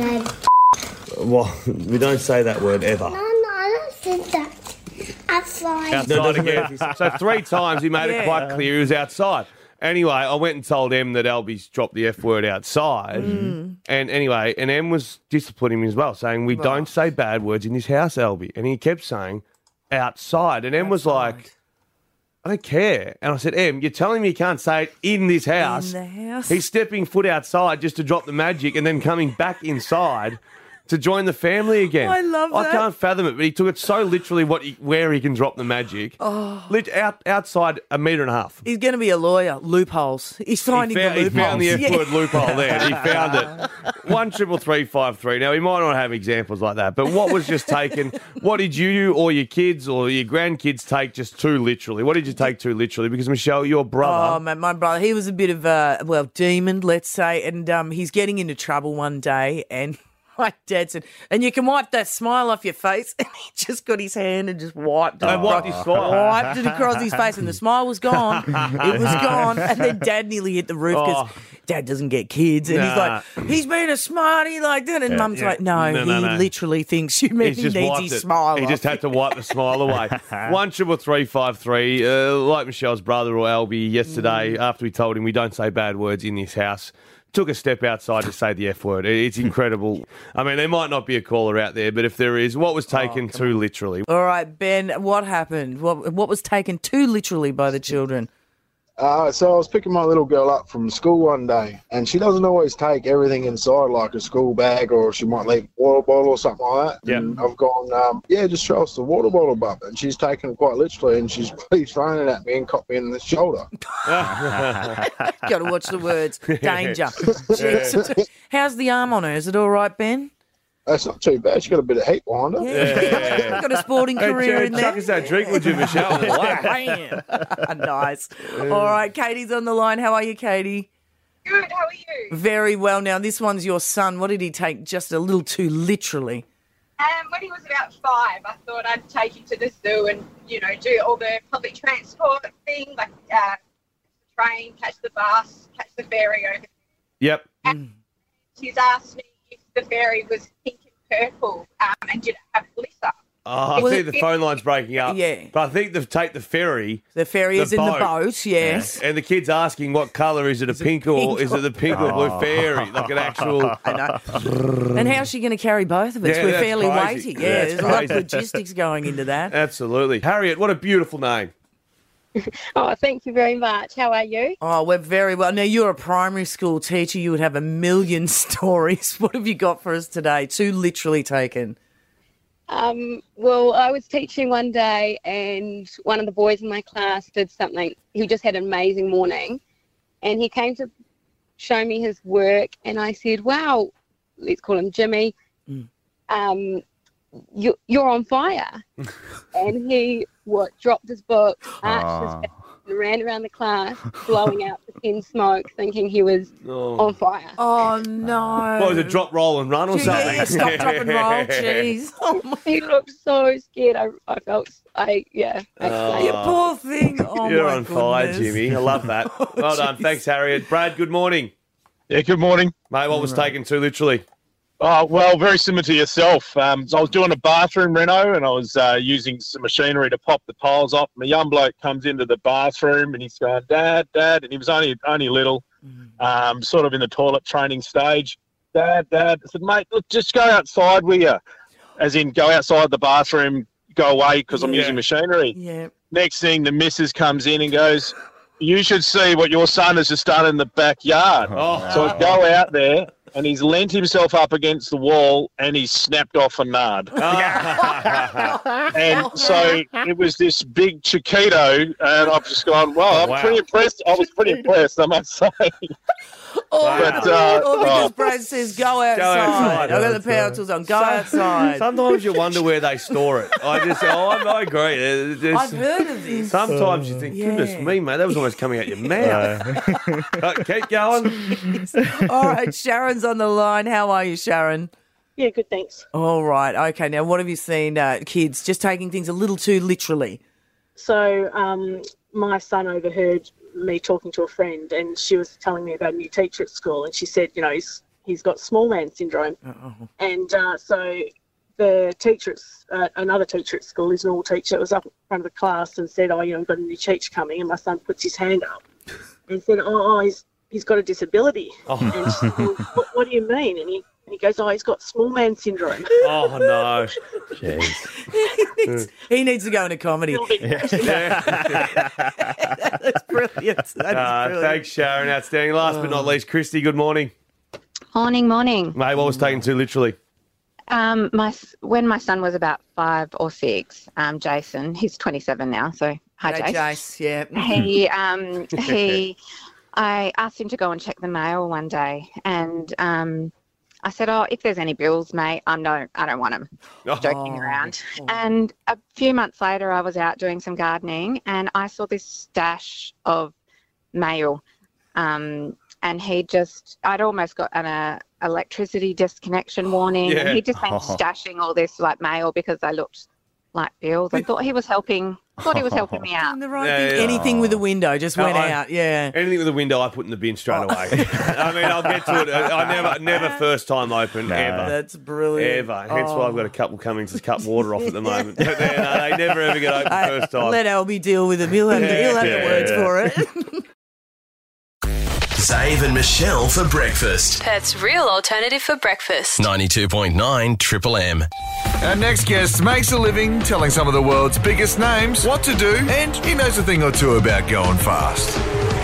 said. Well, we don't say that word ever. No, no, I don't say that. Outside. Outside No, it doesn't again. matter So three times he made it Yeah. quite clear he was outside. Anyway, I went and told Em that Albie's dropped the F word outside. Mm. And anyway, and Em was disciplining him as well, saying, we don't say bad words in this house, Albie. And he kept saying, outside. And Em was like, I don't care. And I said, Em, you're telling me you can't say it in this house. In the house. He's stepping foot outside just to drop the magic and then coming back inside to join the family again. I love I that. can't fathom it, but he took it so literally what he, where he can drop the magic. Oh. Lit, out, outside a metre and a half. He's going to be a lawyer. Loopholes. He's finding he found, the he loopholes. found the F Yeah. word loophole there. He found it. One triple three five three. Now, we might not have examples like that, but what was just taken? What did you or your kids or your grandkids take just too literally? What did you take too literally? Because Michelle, your brother. Oh, man, my brother, he was a bit of a, well, demon, let's say, and um, he's getting into trouble one day, and my dad said, and you can wipe that smile off your face, and he just got his hand and just wiped it. Oh, wiped across- his smile. Wiped it across his face, and the smile was gone. It was gone, and then Dad nearly hit the roof because Oh. Dad doesn't get kids, and he's Nah. like, he's been a smarty like that, and Yeah, Mum's yeah. like, no, No, he no, no. literally thinks you mean He's he just needs wiped his it. smile He off. just had to wipe the smile away. One triple three five three. Uh, like Michelle's brother or Albie yesterday, after we told him we don't say bad words in this house, took a step outside to say the F word. It- It's incredible. I mean, there might not be a caller out there, but if there is, what was taken too literally? All right, Ben, what happened? What, what was taken too literally by the children? Uh, so I was picking my little girl up from school one day, and she doesn't always take everything inside, like a school bag, or she might leave a water bottle or something like that. Yeah. And I've gone, um, yeah, just show us the water bottle, bub. And she's taken it quite literally, and she's really thrown it at me and caught me in the shoulder. Got to watch the words. Danger. Jeez. How's the arm on her? Is it all right, Ben? That's not too bad. She's got a bit of heat behind her. Yeah. Got a sporting Hey, career Jared, in there. chuck us that drink, would you, Michelle? Bam. Nice. All right, Katie's on the line. How are you, Katie? Good, how are you? Very well. Now, this one's your son. What did he take just a little too literally? Um, when he was about five, I thought I'd take him to the zoo and, you know, do all the public transport thing, like uh, the train, catch the bus, catch the ferry over. Yep. She's asked me if the ferry was pink and purple um, and did it have glitter. Oh, I Well, think the phone line's breaking up. Yeah. But I think they've take the ferry. The ferry is in the boat, yes. And the kid's asking what colour, is it a pink or pink is it the pink or blue ferry? Like an actual. I know. And how's she going to carry both of us? Yeah, We're that's fairly crazy. weighty. Yeah, Yeah, there's that's a lot of crazy. logistics going into that. Absolutely. Harriet, what a beautiful name. Oh, thank you very much. How are you? Oh, we're very well. Now, you're a primary school teacher. You would have a million stories. What have you got for us today? Too literally taken. Um, well, I was teaching one day and one of the boys in my class did something. He just had an amazing morning and he came to show me his work and I said, wow, let's call him Jimmy. Mm. Um, you, you're on fire. And he what dropped his book, arched his head, and ran around the class, blowing out the tin smoke, thinking he was Oh. on fire. Oh, no. What was it, drop, roll and run or Yeah, something? yeah, stop, drop and roll, jeez. Oh, he looked so scared. I, I felt, I yeah. I, Oh. You poor thing. Oh, You're my on fire, goodness. Jimmy. I love that. Well done. jeez. Thanks, Harriet. Brad, good morning. Yeah, good morning. Mate, what was taken too literally? Oh, well, very similar to yourself. Um, so I was doing a bathroom reno and I was uh, using some machinery to pop the tiles off. And a young bloke comes into the bathroom and he's going, Dad, Dad. And he was only only little, um, sort of in the toilet training stage. Dad, Dad. I said, mate, look, just go outside, will you? As in, go outside the bathroom, go away because I'm Yeah. using machinery. Yeah. Next thing, the missus comes in and goes, you should see what your son has just done in the backyard. Oh. So I go out there, and he's leant himself up against the wall, and he's snapped off a nard. And so it was this big Chiquito, and I've just gone, well, I'm Wow. pretty impressed. I was pretty impressed, I must say. Oh, But, uh, or because oh. Brad says, go outside. outside. I've got the power tools on. Go outside. Sometimes you wonder where they store it. I just, oh, I, I agree. There's- I've heard of this. Sometimes you think, goodness Yeah. me, mate, that was almost coming out your mouth. Uh, keep going. All right, Sharon's on the line. How are you, Sharon? Yeah, good, thanks. All right. Okay. Now, what have you seen uh, kids just taking things a little too literally? So, um, my son overheard me talking to a friend, and she was telling me about a new teacher at school, and she said, you know, he's he's got small man syndrome, Uh-oh. and uh, so the teacher, at, s- uh, another teacher at school, his normal teacher, was up in front of the class and said, oh, you know, we've got a new teacher coming, and my son puts his hand up and said, oh, oh he's he's got a disability. Oh. And she said, well, what, what do you mean? And he and he goes, oh, he's got small man syndrome. Oh, no. he, needs, he needs to go into comedy. That's brilliant. That is Uh, brilliant. thanks, Sharon. Outstanding. Last but not least, Christy, good morning. Morning, morning. Mate, what was taken too literally? Um, my s- when my son was about five or six, um, Jason, he's twenty-seven now, so hi, Hey, Jace. Jace, yeah. He, um, he, I asked him to go and check the mail one day, and um, I said, "Oh, if there's any bills, mate, I no, I don't want them." Joking around. And a few months later, I was out doing some gardening, and I saw this stash of mail. Um, and he just, I'd almost got an uh, electricity disconnection warning. Yeah. And he'd just been stashing all this like mail because they looked like bills. I thought he was helping. Thought he was helping me out. The right Yeah, thing. yeah. Anything with a window just went I- out. Yeah. Anything with a window, I put in the bin straight away. I mean, I'll get to it. I never, never first time open ever. That's brilliant. Ever. Hence Oh. why I've got a couple coming to cut water off at the moment. But they, no, they never ever get open Hey, first time. let Albie deal with him. He'll have, the, he'll have Yeah, the words yeah. for it. Zave and Michelle for breakfast. Perth's real alternative for breakfast. ninety-two point nine Triple M. Our next guest makes a living telling some of the world's biggest names what to do, and he knows a thing or two about going fast.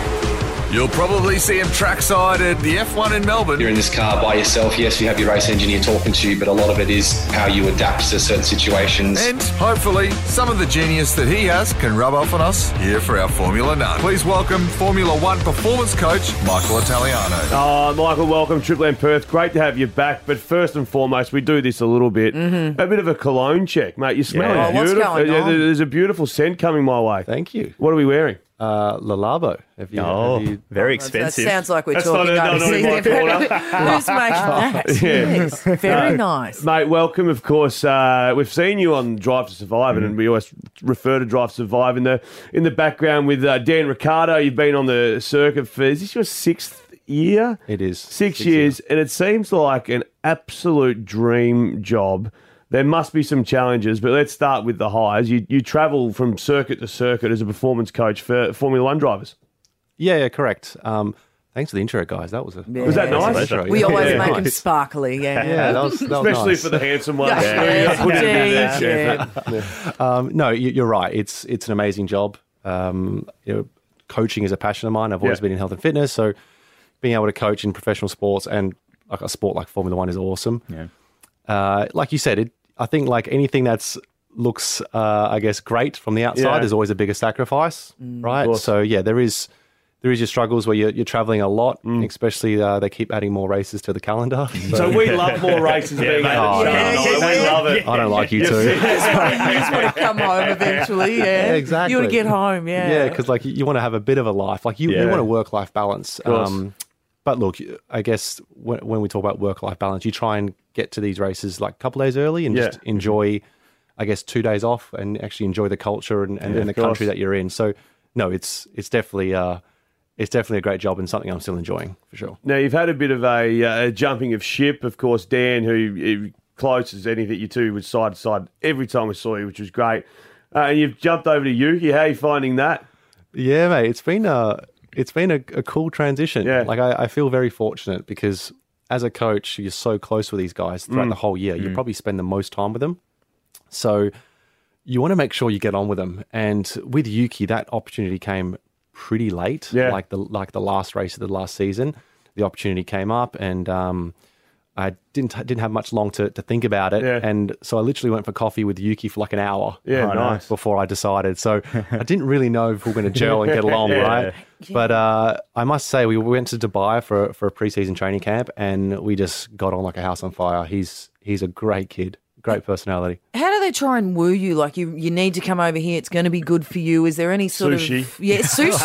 You'll probably see him trackside at the F one in Melbourne. You're in this car by yourself. Yes, you have your race engineer talking to you, but a lot of it is how you adapt to certain situations. And hopefully, some of the genius that he has can rub off on us here for our Formula None. Please welcome Formula One performance coach, Michael Italiano. Oh, Michael, welcome. Triple M Perth. Great to have you back. But first and foremost, we do this a little bit. Mm-hmm. A bit of a cologne check, mate. You're smelling Yeah. Oh, what's beautiful. going Yeah, on? There's a beautiful scent coming my way. Thank you. What are we wearing? Uh, Lalabo. Have you, Oh, have you... very That expensive. sounds like we're That's talking not- not in my overseas. corner. Who's making that? Yes. Very No. nice. Mate, welcome, of course. Uh, we've seen you on Drive to Survive, Mm. and we always refer to Drive to Survive in the in the background with uh, Dan Ricciardo. You've been on the circuit for, is this your sixth year? It is. Six, years, and it seems like an absolute dream job. There must be some challenges, but let's start with the highs. You you travel from circuit to circuit as a performance coach for Formula One drivers. Yeah, yeah, correct. Um, thanks for the intro, guys. That was a Yeah. Was that that was a nice? pleasure. We Yeah, always yeah, make them nice. sparkly, yeah. Yeah, that was, that was Especially nice. for the handsome ones. Yeah. You gotta put it in Yes, there. indeed, Um, no, you- you're right. It's it's an amazing job. Um, you know, coaching is a passion of mine. I've always Yeah. been in health and fitness, so being able to coach in professional sports and like a sport like Formula One is awesome. Yeah. Uh, like you said, it. I think like anything that's looks, uh, I guess, great from the outside, Yeah. there's always a bigger sacrifice, Mm. right? course. So yeah, there is. There is your struggles where you're, you're traveling a lot, especially uh, they keep adding more races to the calendar. So we love more races being mate. Oh, added. Yeah, Sean. yeah, we yeah. love it. I don't like you Yes. too. You just want to come home eventually, yeah. Yeah, exactly. You want to get home, yeah. Yeah, because like you, you want to have a bit of a life, like you, Yeah. you want a work-life balance. course. Um, but look, I guess when, when we talk about work-life balance, you try and get to these races like a couple days early and Yeah. just enjoy, I guess, two days off and actually enjoy the culture and, and, Yeah, and the of course. country that you're in. So no, it's it's definitely uh, it's definitely a great job and something I'm still enjoying for sure. Now, you've had a bit of a, uh, a jumping of ship. Of course, Dan, who, who close as anything, you two was side to side every time we saw you, which was great. Uh, and you've jumped over to Yuki. How are you finding that? Yeah, mate, it's been a, it's been a, a cool transition. Yeah. Like, I, I feel very fortunate because as a coach, you're so close with these guys throughout Mm. the whole year. You Mm. probably spend the most time with them. So you want to make sure you get on with them. And with Yuki, that opportunity came pretty late. Yeah. Like the like the last race of the last season, the opportunity came up, and um, I didn't didn't have much long to, to think about it. Yeah. And so I literally went for coffee with Yuki for like an hour. Yeah, uh, nice. Before I decided. So I didn't really know if we were going to gel and get along, Yeah. right? But uh, I must say, we went to Dubai for for a preseason training camp, and we just got on like a house on fire. He's he's a great kid, great personality. How do they try and woo you? Like, you, you need to come over here. It's going to be good for you. Is there any sort Sushi. of... Yeah,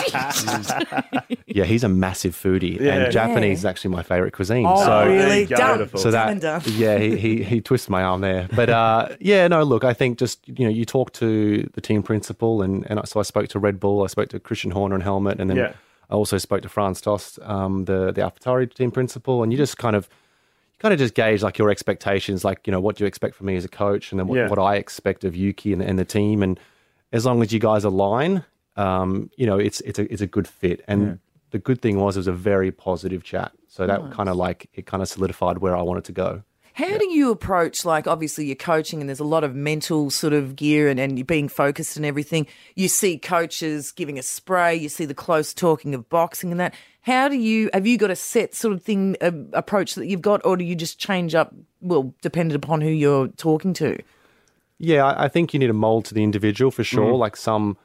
sushi. Yeah, he's a massive foodie, Yeah. and Japanese Yeah. is actually my favorite cuisine. Oh, so, really? Done. So that, Done and done. yeah, he, he he twisted my arm there. But uh, yeah, no, look, I think just you know, you talk to the team principal, and and so I spoke to Red Bull, I spoke to Christian Horner and Helmet, and then Yeah. I also spoke to Franz Tost, um, the the AlphaTauri team principal, and you just kind of you kind of just gauge like your expectations, like you know what do you expect from me as a coach, and then what, Yeah. what I expect of Yuki and, and the team, and as long as you guys align, um, you know it's it's a it's a good fit. And Yeah. the good thing was it was a very positive chat, so that Nice. kind of like it kind of solidified where I wanted to go. How do you approach, like, obviously you're coaching and there's a lot of mental sort of gear and, and you're being focused and everything. You see coaches giving a spray, you see the close talking of boxing and that. How do you, have you got a set sort of thing, uh, approach that you've got, or do you just change up, well, dependent upon who you're talking to? Yeah, I I think you need a mold to the individual for sure. Mm. Like some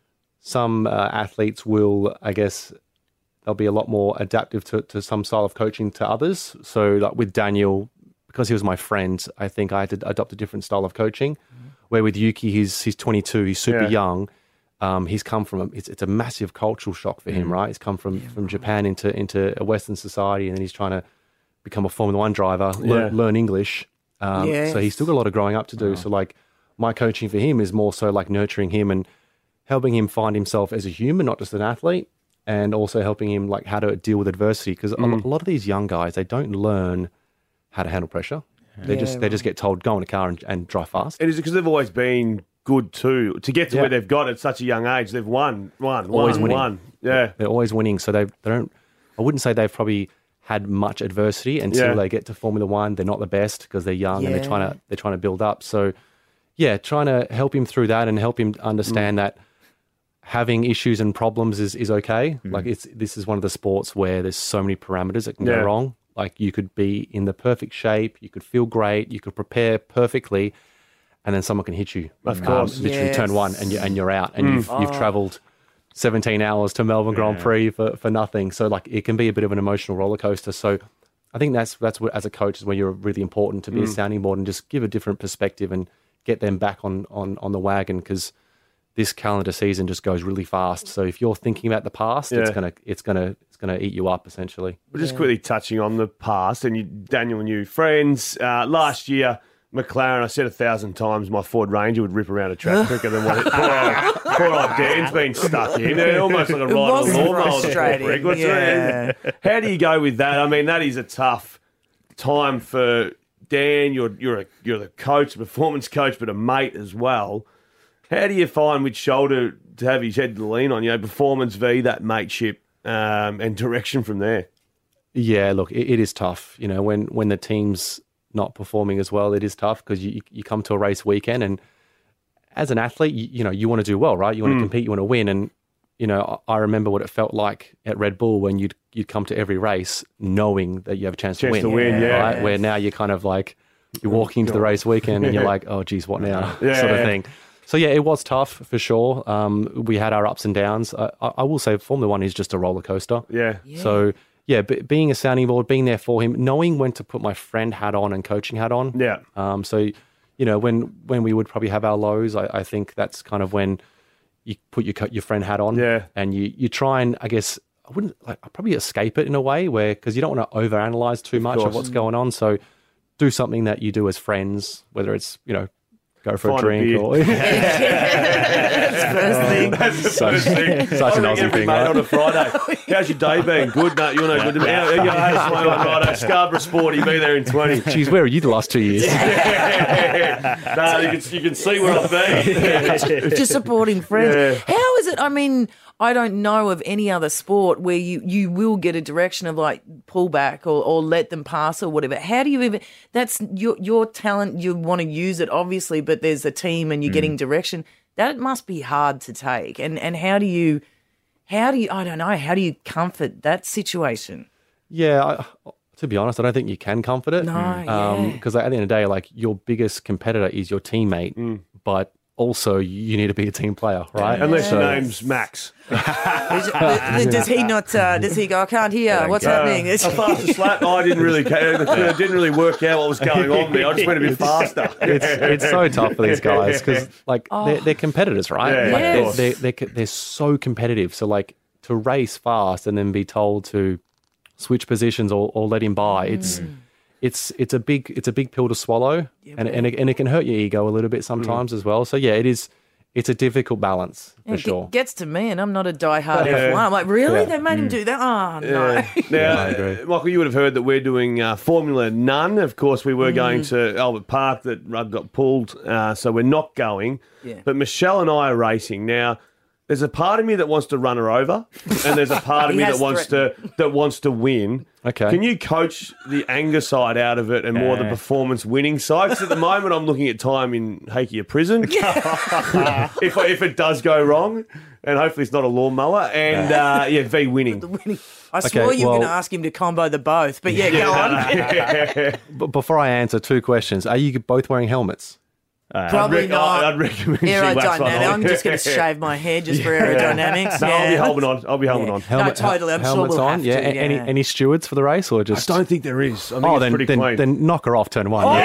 some uh, athletes will, I guess, they'll be a lot more adaptive to, to some style of coaching to others. So like with Daniel, because he was my friend, I think I had to adopt a different style of coaching. Where with Yuki, he's he's twenty-two, he's super Yeah. young. Um, he's come from a, it's it's a massive cultural shock for him, Mm. right? He's come from from Japan into into a Western society, and then he's trying to become a Formula One driver, learn, Yeah. learn English. Um, Yes. So he's still got a lot of growing up to do. So like my coaching for him is more so like nurturing him and helping him find himself as a human, not just an athlete, and also helping him like how to deal with adversity. Because Mm. a lot of these young guys, they don't learn how to handle pressure. They Yeah, just they just get told go in a car and, and drive fast. And is it because they've always been good too? To get to Yeah. where they've got at such a young age, they've won, won, Always won, winning. won. Yeah. They're always winning. So they they don't. I wouldn't say they've probably had much adversity until Yeah. they get to Formula One. They're not the best because they're young and they're trying Yeah. to they're trying to build up. So yeah, trying to help him through that and help him understand Mm. that having issues and problems is is okay. Like it's this is one of the sports where there's so many parameters that can Yeah. go wrong. Like you could be in the perfect shape, you could feel great, you could prepare perfectly, and then someone can hit you. Of course. um, literally turn Yes. one and you and you're out, and Mm. you've you've Oh. travelled seventeen hours to Melbourne Grand Yeah. Prix for, for nothing. So like it can be a bit of an emotional roller coaster. So I think that's that's what as a coach is where you're really important to be a Mm. sounding board and just give a different perspective and get them back on on on the wagon, because this calendar season just goes really fast. So if you're thinking about the past, it's Yeah. gonna it's gonna it's gonna eat you up essentially. But just quickly touching on the past, and you, Daniel and you friends. Uh, last year, McLaren, I said a thousand times, my Ford Ranger would rip around a track quicker than what it, poor, old, poor old Dan's been stuck in. They're almost like a It ride was on a lawnmower. frustrating, Rick. What's yeah. How do you go with that? I mean, that is a tough time for Dan. You're you're a you're the coach, a performance coach, but a mate as well. How do you find which shoulder to have his head to lean on? You know, performance v that mateship, um, and direction from there. Yeah, look, it, it is tough. You know, when when the team's not performing as well, it is tough because you you come to a race weekend, and as an athlete, you, you know, you want to do well, right? You want Mm. to compete, you want to win, and you know, I I remember what it felt like at Red Bull when you'd you'd come to every race knowing that you have a chance, Chance to to win, win, yeah. right? Where now you're kind of like you're walking into the race weekend and you're like, oh, geez, what now? Yeah. Sort of thing. So yeah, it was tough for sure. Um, we had our ups and downs. I, I I will say Formula One is just a roller coaster. Yeah. So yeah, but being a sounding board, being there for him, knowing when to put my friend hat on and coaching hat on. Yeah. Um, so you know, when when we would probably have our lows, I, I think that's kind of when you put your co- your friend hat on. Yeah. And you you try and I guess I wouldn't like I'd probably escape it in a way where because you don't want to overanalyze too much of course. what's going on. So do something that you do as friends, whether it's you know Go for Find a drink. beer. Or, That's first thing. That's the first thing. Such an I ring Aussie every thing, mate right? on a Friday. How's your day been? Good, no, you're no good. How, how, hey, slow on Friday. Scarborough Sporty, be there in twenty. Geez, where were you the last two years? No, you can, you can see where I've been. Just supporting friends. Yeah. How is it? I mean, I don't know of any other sport where you, you will get a direction of like pull back or, or let them pass or whatever. How do you even, that's your, your talent, you want to use it obviously, but there's a team and you're Mm. getting direction. That must be hard to take. And, and how do you, how do you, I don't know, how do you comfort that situation? Yeah, I, to be honest, I don't think you can comfort it. No, um, Because at the end of the day, like your biggest competitor is your teammate, Mm. but also you need to be a team player, right? Unless your So- name's Max. Does he not, uh, does he go, I can't hear, what's Uh, happening? I fast a slap. I didn't really, it didn't really work out what was going on there. I just went a bit faster. It's it's so tough for these guys because like Oh. they're, they're competitors, right? Yeah, like of they're, course. they're, they're they're so competitive. So like to race fast and then be told to switch positions or, or let him by, it's it's it's a big it's a big pill to swallow, and and it, and it can hurt your ego a little bit sometimes as well. So yeah, it is. It's a difficult balance for It sure. gets to me, and I'm not a diehard Yeah. F one. I'm like, really? Yeah. They made him do that? Oh, no. Yeah. Now, I agree. uh, Michael, you would have heard that we're doing uh, Formula None. Of course, we were going to Albert Park. That rug got pulled, uh, so we're not going. Yeah. But Michelle and I are racing now. There's a part of me that wants to run her over, and there's a part of He me has that wants to that wants to win. Okay. Can you coach the anger side out of it and more the Yeah. performance winning side? Because at the moment, I'm looking at time in Hakea prison. if if it does go wrong, and hopefully it's not a lawnmower, and uh, yeah, V winning. I swore Okay, you were well- going to ask him to combo the both, but yeah, go on. But before I answer, two questions: are you both wearing helmets? Probably I'd rec- not. I'd recommend she wax one Aerodynamic. on. I'm just going to shave my hair just for aerodynamics. No, yeah. I'll be helmet on. I'll be helmet Yeah. on. No, totally. I'm sure helmets we'll on. have yeah. to. A- Any yeah. any stewards for the race or I just? don't think there is. I think oh, it's then pretty then, clean. then knock her off turn one. No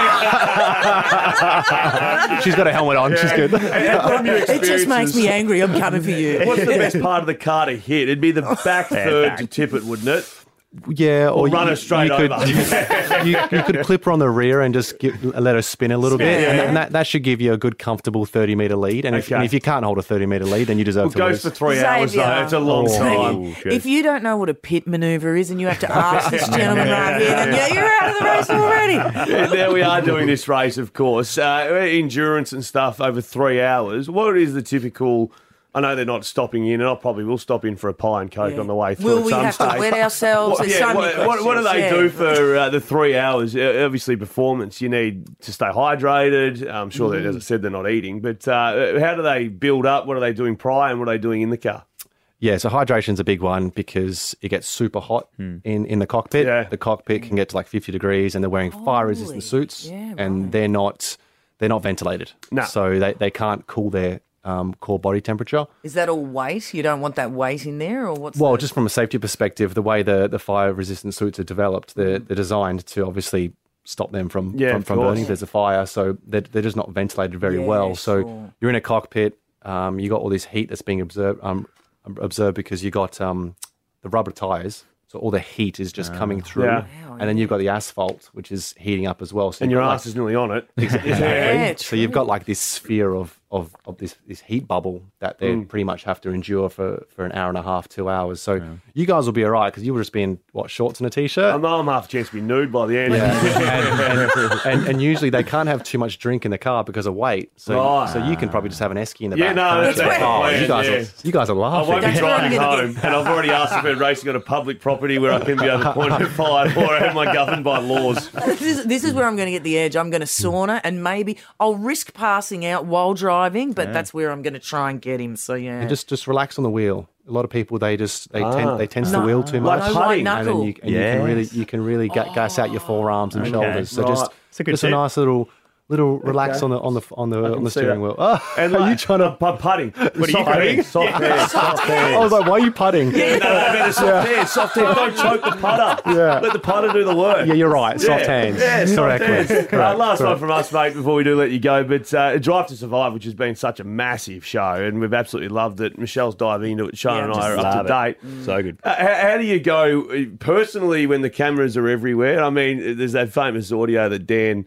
problem. She's got a helmet on. She's good. From your It just makes experiences, me angry. I'm coming for you. What's the best part of the car to hit? It'd be the back third back. to tip it, wouldn't it? Yeah, or, Or run you, her straight you could, over. you, you could clip her on the rear and just give, let her spin a little bit, Yeah. and, and that, that should give you a good, comfortable thirty meter lead. And, if, Okay. and if you can't hold a thirty meter lead, then you deserve Well, to goes lose. for three hours though. Xavier. It's a long Oh. time. If you don't know what a pit manoeuvre is and you have to ask this gentleman right here, then yeah, you're out of the race already. Yeah, there we are doing this race, of course. Uh, endurance and stuff over three hours. What is the typical? I know they're not stopping in, and I probably will stop in for a pie and coke Yeah. on the way through. Will at we some have to stage. wet ourselves? What, There's yeah, so many what, what, what do they questions, do yeah. for uh, the three hours? Uh, obviously, performance. You need to stay hydrated. I'm sure that, as I said, they're not eating. But uh, how do they build up? What are they doing prior, and what are they doing in the car? Yeah, so hydration's a big one because it gets super hot in, in the cockpit. Yeah. The cockpit can get to like fifty degrees, and they're wearing fire resistant suits, Yeah, and they're not they're not ventilated. No. So they, they can't cool their um, core body temperature. Is that all weight? You don't want that weight in there, or what's? Well, the... just from a safety perspective, the way the, the fire resistant suits are developed, they're, they're designed to obviously stop them from, Yeah, from, of from course. burning if there's a fire. So they're, they're just not ventilated very Yeah, well. So sure. you're in a cockpit, um, you got all this heat that's being observed, um, observed because you got um, the rubber tires. So all the heat is just coming through. Yeah. Wow, and then you've got the asphalt, which is heating up as well. So And you've your got, ass is nearly on it. Exactly. Yeah, So you've got like this sphere of, of, of this, this heat bubble that they Mm. pretty much have to endure for, for an hour and a half, two hours. So you guys will be all right because you will just be in, what, shorts and a T-shirt? I'm, I'm half a chance to be nude by the end. Yeah. and, and, and, and usually they can't have too much drink in the car because of weight. So, Right. so you can probably just have an esky in the Yeah, back. no, can't that's- you? that's oh, the you plan, guys, yeah. are, you guys are I laughing. won't be That's what I'm driving gonna home, and I've already asked if we're racing on a public property where I can be over point oh five or am I governed by laws. This is, this is where I'm going to get the edge. I'm going to sauna, and maybe I'll risk passing out while driving, but that's where I'm going to try and get him. So yeah, And just, just relax on the wheel. A lot of people they just they Ah. tend they tense No. the wheel too Like much, putting. and then you, and you can really Yes. you can really ga- gas out your forearms and Okay. shoulders. So Right. just It's a good just a tip. nice little little relax on the on the on the on the see steering that. wheel. Oh, And are like, you trying to? Pu- putting? are you soft putting? hands, soft hands, soft hands. I was like, why are you putting? No, no, better soft hands, soft hands. Don't choke the putter. Yeah. Let the putter do the work. Yeah, you're right. Soft Yeah. hands. Yeah, soft Correctly. hands. Correct. Uh, last one Correct. from us, mate, before we do let you go. But uh, Drive to Survive, which has been such a massive show, and we've absolutely loved it. Michelle's diving into it. Sean Yeah, and I'm I are just up to love date. it. So good. Uh, how, how do you go uh, personally when the cameras are everywhere? I mean, there's that famous audio that Dan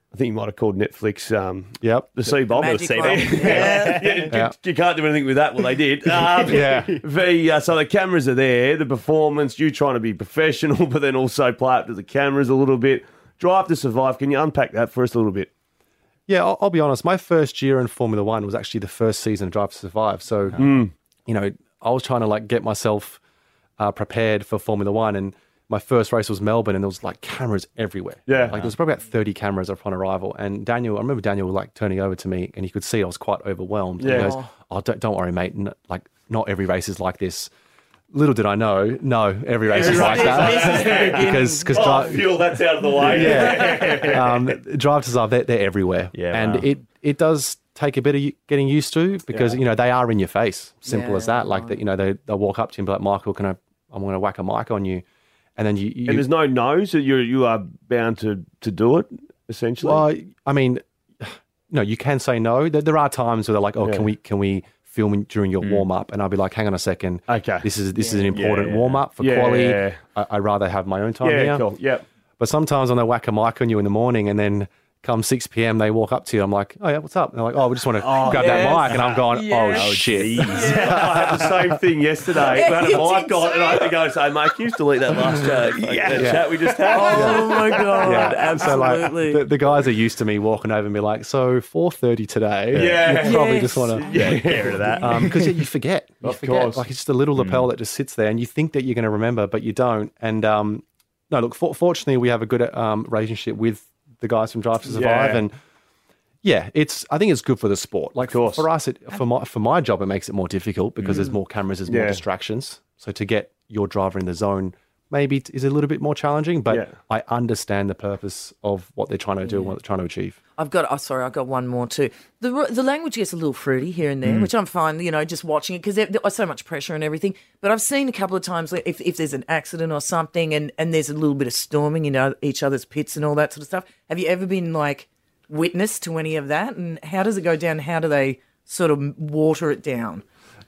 I think you might have called Netflix um, yep. the C-bomb. Magic C-bomb. bomb. Yeah. you, Yeah. you can't do anything with that. Well, they did. Um, Yeah. The, uh, so the cameras are there, the performance, you trying to be professional, but then also play up to the cameras a little bit. Drive to Survive. Can you unpack that for us a little bit? Yeah, I'll, I'll be honest. My first year in Formula One was actually the first season of Drive to Survive. So, Mm. you know, I was trying to like get myself uh, prepared for Formula One, and my first race was Melbourne, and there was like cameras everywhere. Yeah. Like there was probably about thirty cameras upon arrival. And Daniel, I remember Daniel like turning over to me, and he could see I was quite overwhelmed. And Yeah. he goes, "Oh, don't, don't worry, mate. N- like not every race is like this." Little did I know, no, every race is like that. because because Oh, fuel, that's out of the way. yeah, um, Drive to Survive, they're, they're everywhere. Yeah, and wow. it it does take a bit of getting used to because Yeah. you know they are in your face. Simple Yeah, as that. Like that, you know they they'll walk up to you and be like, "Michael, can I? I'm going to whack a mic on you," and then you. you And there's no no, so you you are bound to, to do it, essentially. well, I mean, no, you can say no. There, there are times where they're like, "Oh, Yeah. can we can we film during your warm up?" And I'll be like, "Hang on a second. Okay. This is this is an important Yeah. warm up for Yeah. quality. I, I'd rather have my own time yeah, here." cool. Yep. But sometimes when they whack a mic on you in the morning and then come six p.m. they walk up to you, I'm like, "Oh yeah, what's up?" And they're like, "Oh, we just want to Oh, grab yes. that mic," and I'm going, Yes. "Oh shit." I had the same thing yesterday. We had a mic on, and I had to go and say, "Mate, can you still delete that last chat, like, that Yeah. chat we just had?" Oh my god! Yeah, and so like Absolutely. the, the guys are used to me walking over and be like, "So four thirty today." Yeah. you probably Yes. just want to Yeah. Get rid of that. because you forget. You Of forget. course. Like it's just a little lapel that just sits there, and you think that you're going to remember, but you don't. And um, no, look. For, fortunately, we have a good um, relationship with the guys from Drive to Survive, Yeah. and yeah, it's. I think it's good for the sport. Like for, course. for us, it, for my for my job, it makes it more difficult because there's more cameras, there's more Yeah. distractions. So to get your driver in the zone maybe it is a little bit more challenging, but Yeah. I understand the purpose of what they're trying to do and what they're trying to achieve. I've got. Oh, sorry, I've got one more too. The the language gets a little fruity here and there, Mm. which I'm fine. You know, just watching it because there's so much pressure and everything. But I've seen a couple of times like, if if there's an accident or something, and and there's a little bit of storming in uh, each other's pits and all that sort of stuff. Have you ever been like witness to any of that? And how does it go down? How do they sort of water it down?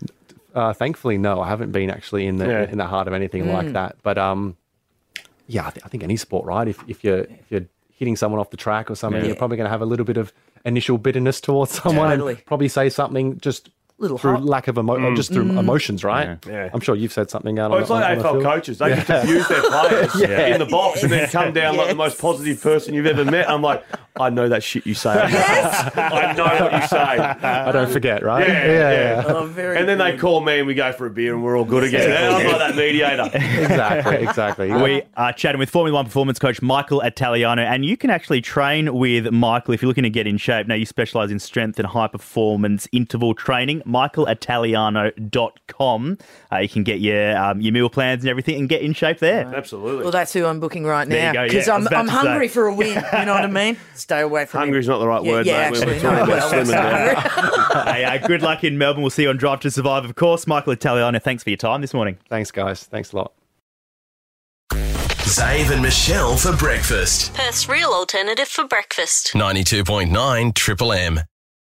Uh, thankfully, no, I haven't been actually in the Yeah. in the heart of anything Mm. like that. But um, yeah, I, th- I think any sport, right? If if you're if you're hitting someone off the track or something, Yeah. you're probably going to have a little bit of initial bitterness towards someone Totally. and probably say something just Little through hot. lack of emo- or just through Mm. emotions, right? Yeah. Yeah. I'm sure you've said something out Oh, on it's the- like on A F the L field. coaches. They Yeah. just abuse their players Yeah. in the box and then come down like the Yes. most positive person you've ever met. I'm like, I know that shit you say. I know what you say. I don't forget, right? Yeah, yeah. Oh, very And then they good. call me and we go for a beer and we're all good again. And I'm like that mediator. exactly, exactly. We are chatting with Formula One performance coach Michael Italiano, and you can actually train with Michael if you're looking to get in shape. Now, you specialise in strength and high performance interval training. michael italiano dot com. Uh, you can get your um, your meal plans and everything and get in shape there. Absolutely. Well, that's who I'm booking right There you now go, because yeah, I was I'm about I'm to hungry say. for a win. You know what I mean? Stay away from Hungry's not the right Yeah, word, yeah, mate. We're actually, talking no, about well, slimming down. hungry. Hey, uh, good luck in Melbourne. We'll see you on Drive to Survive, of course. Michael Italiano, thanks for your time this morning. Thanks, guys. Thanks a lot. Zave and Michelle for breakfast. Perth's real alternative for breakfast. ninety-two point nine Triple M.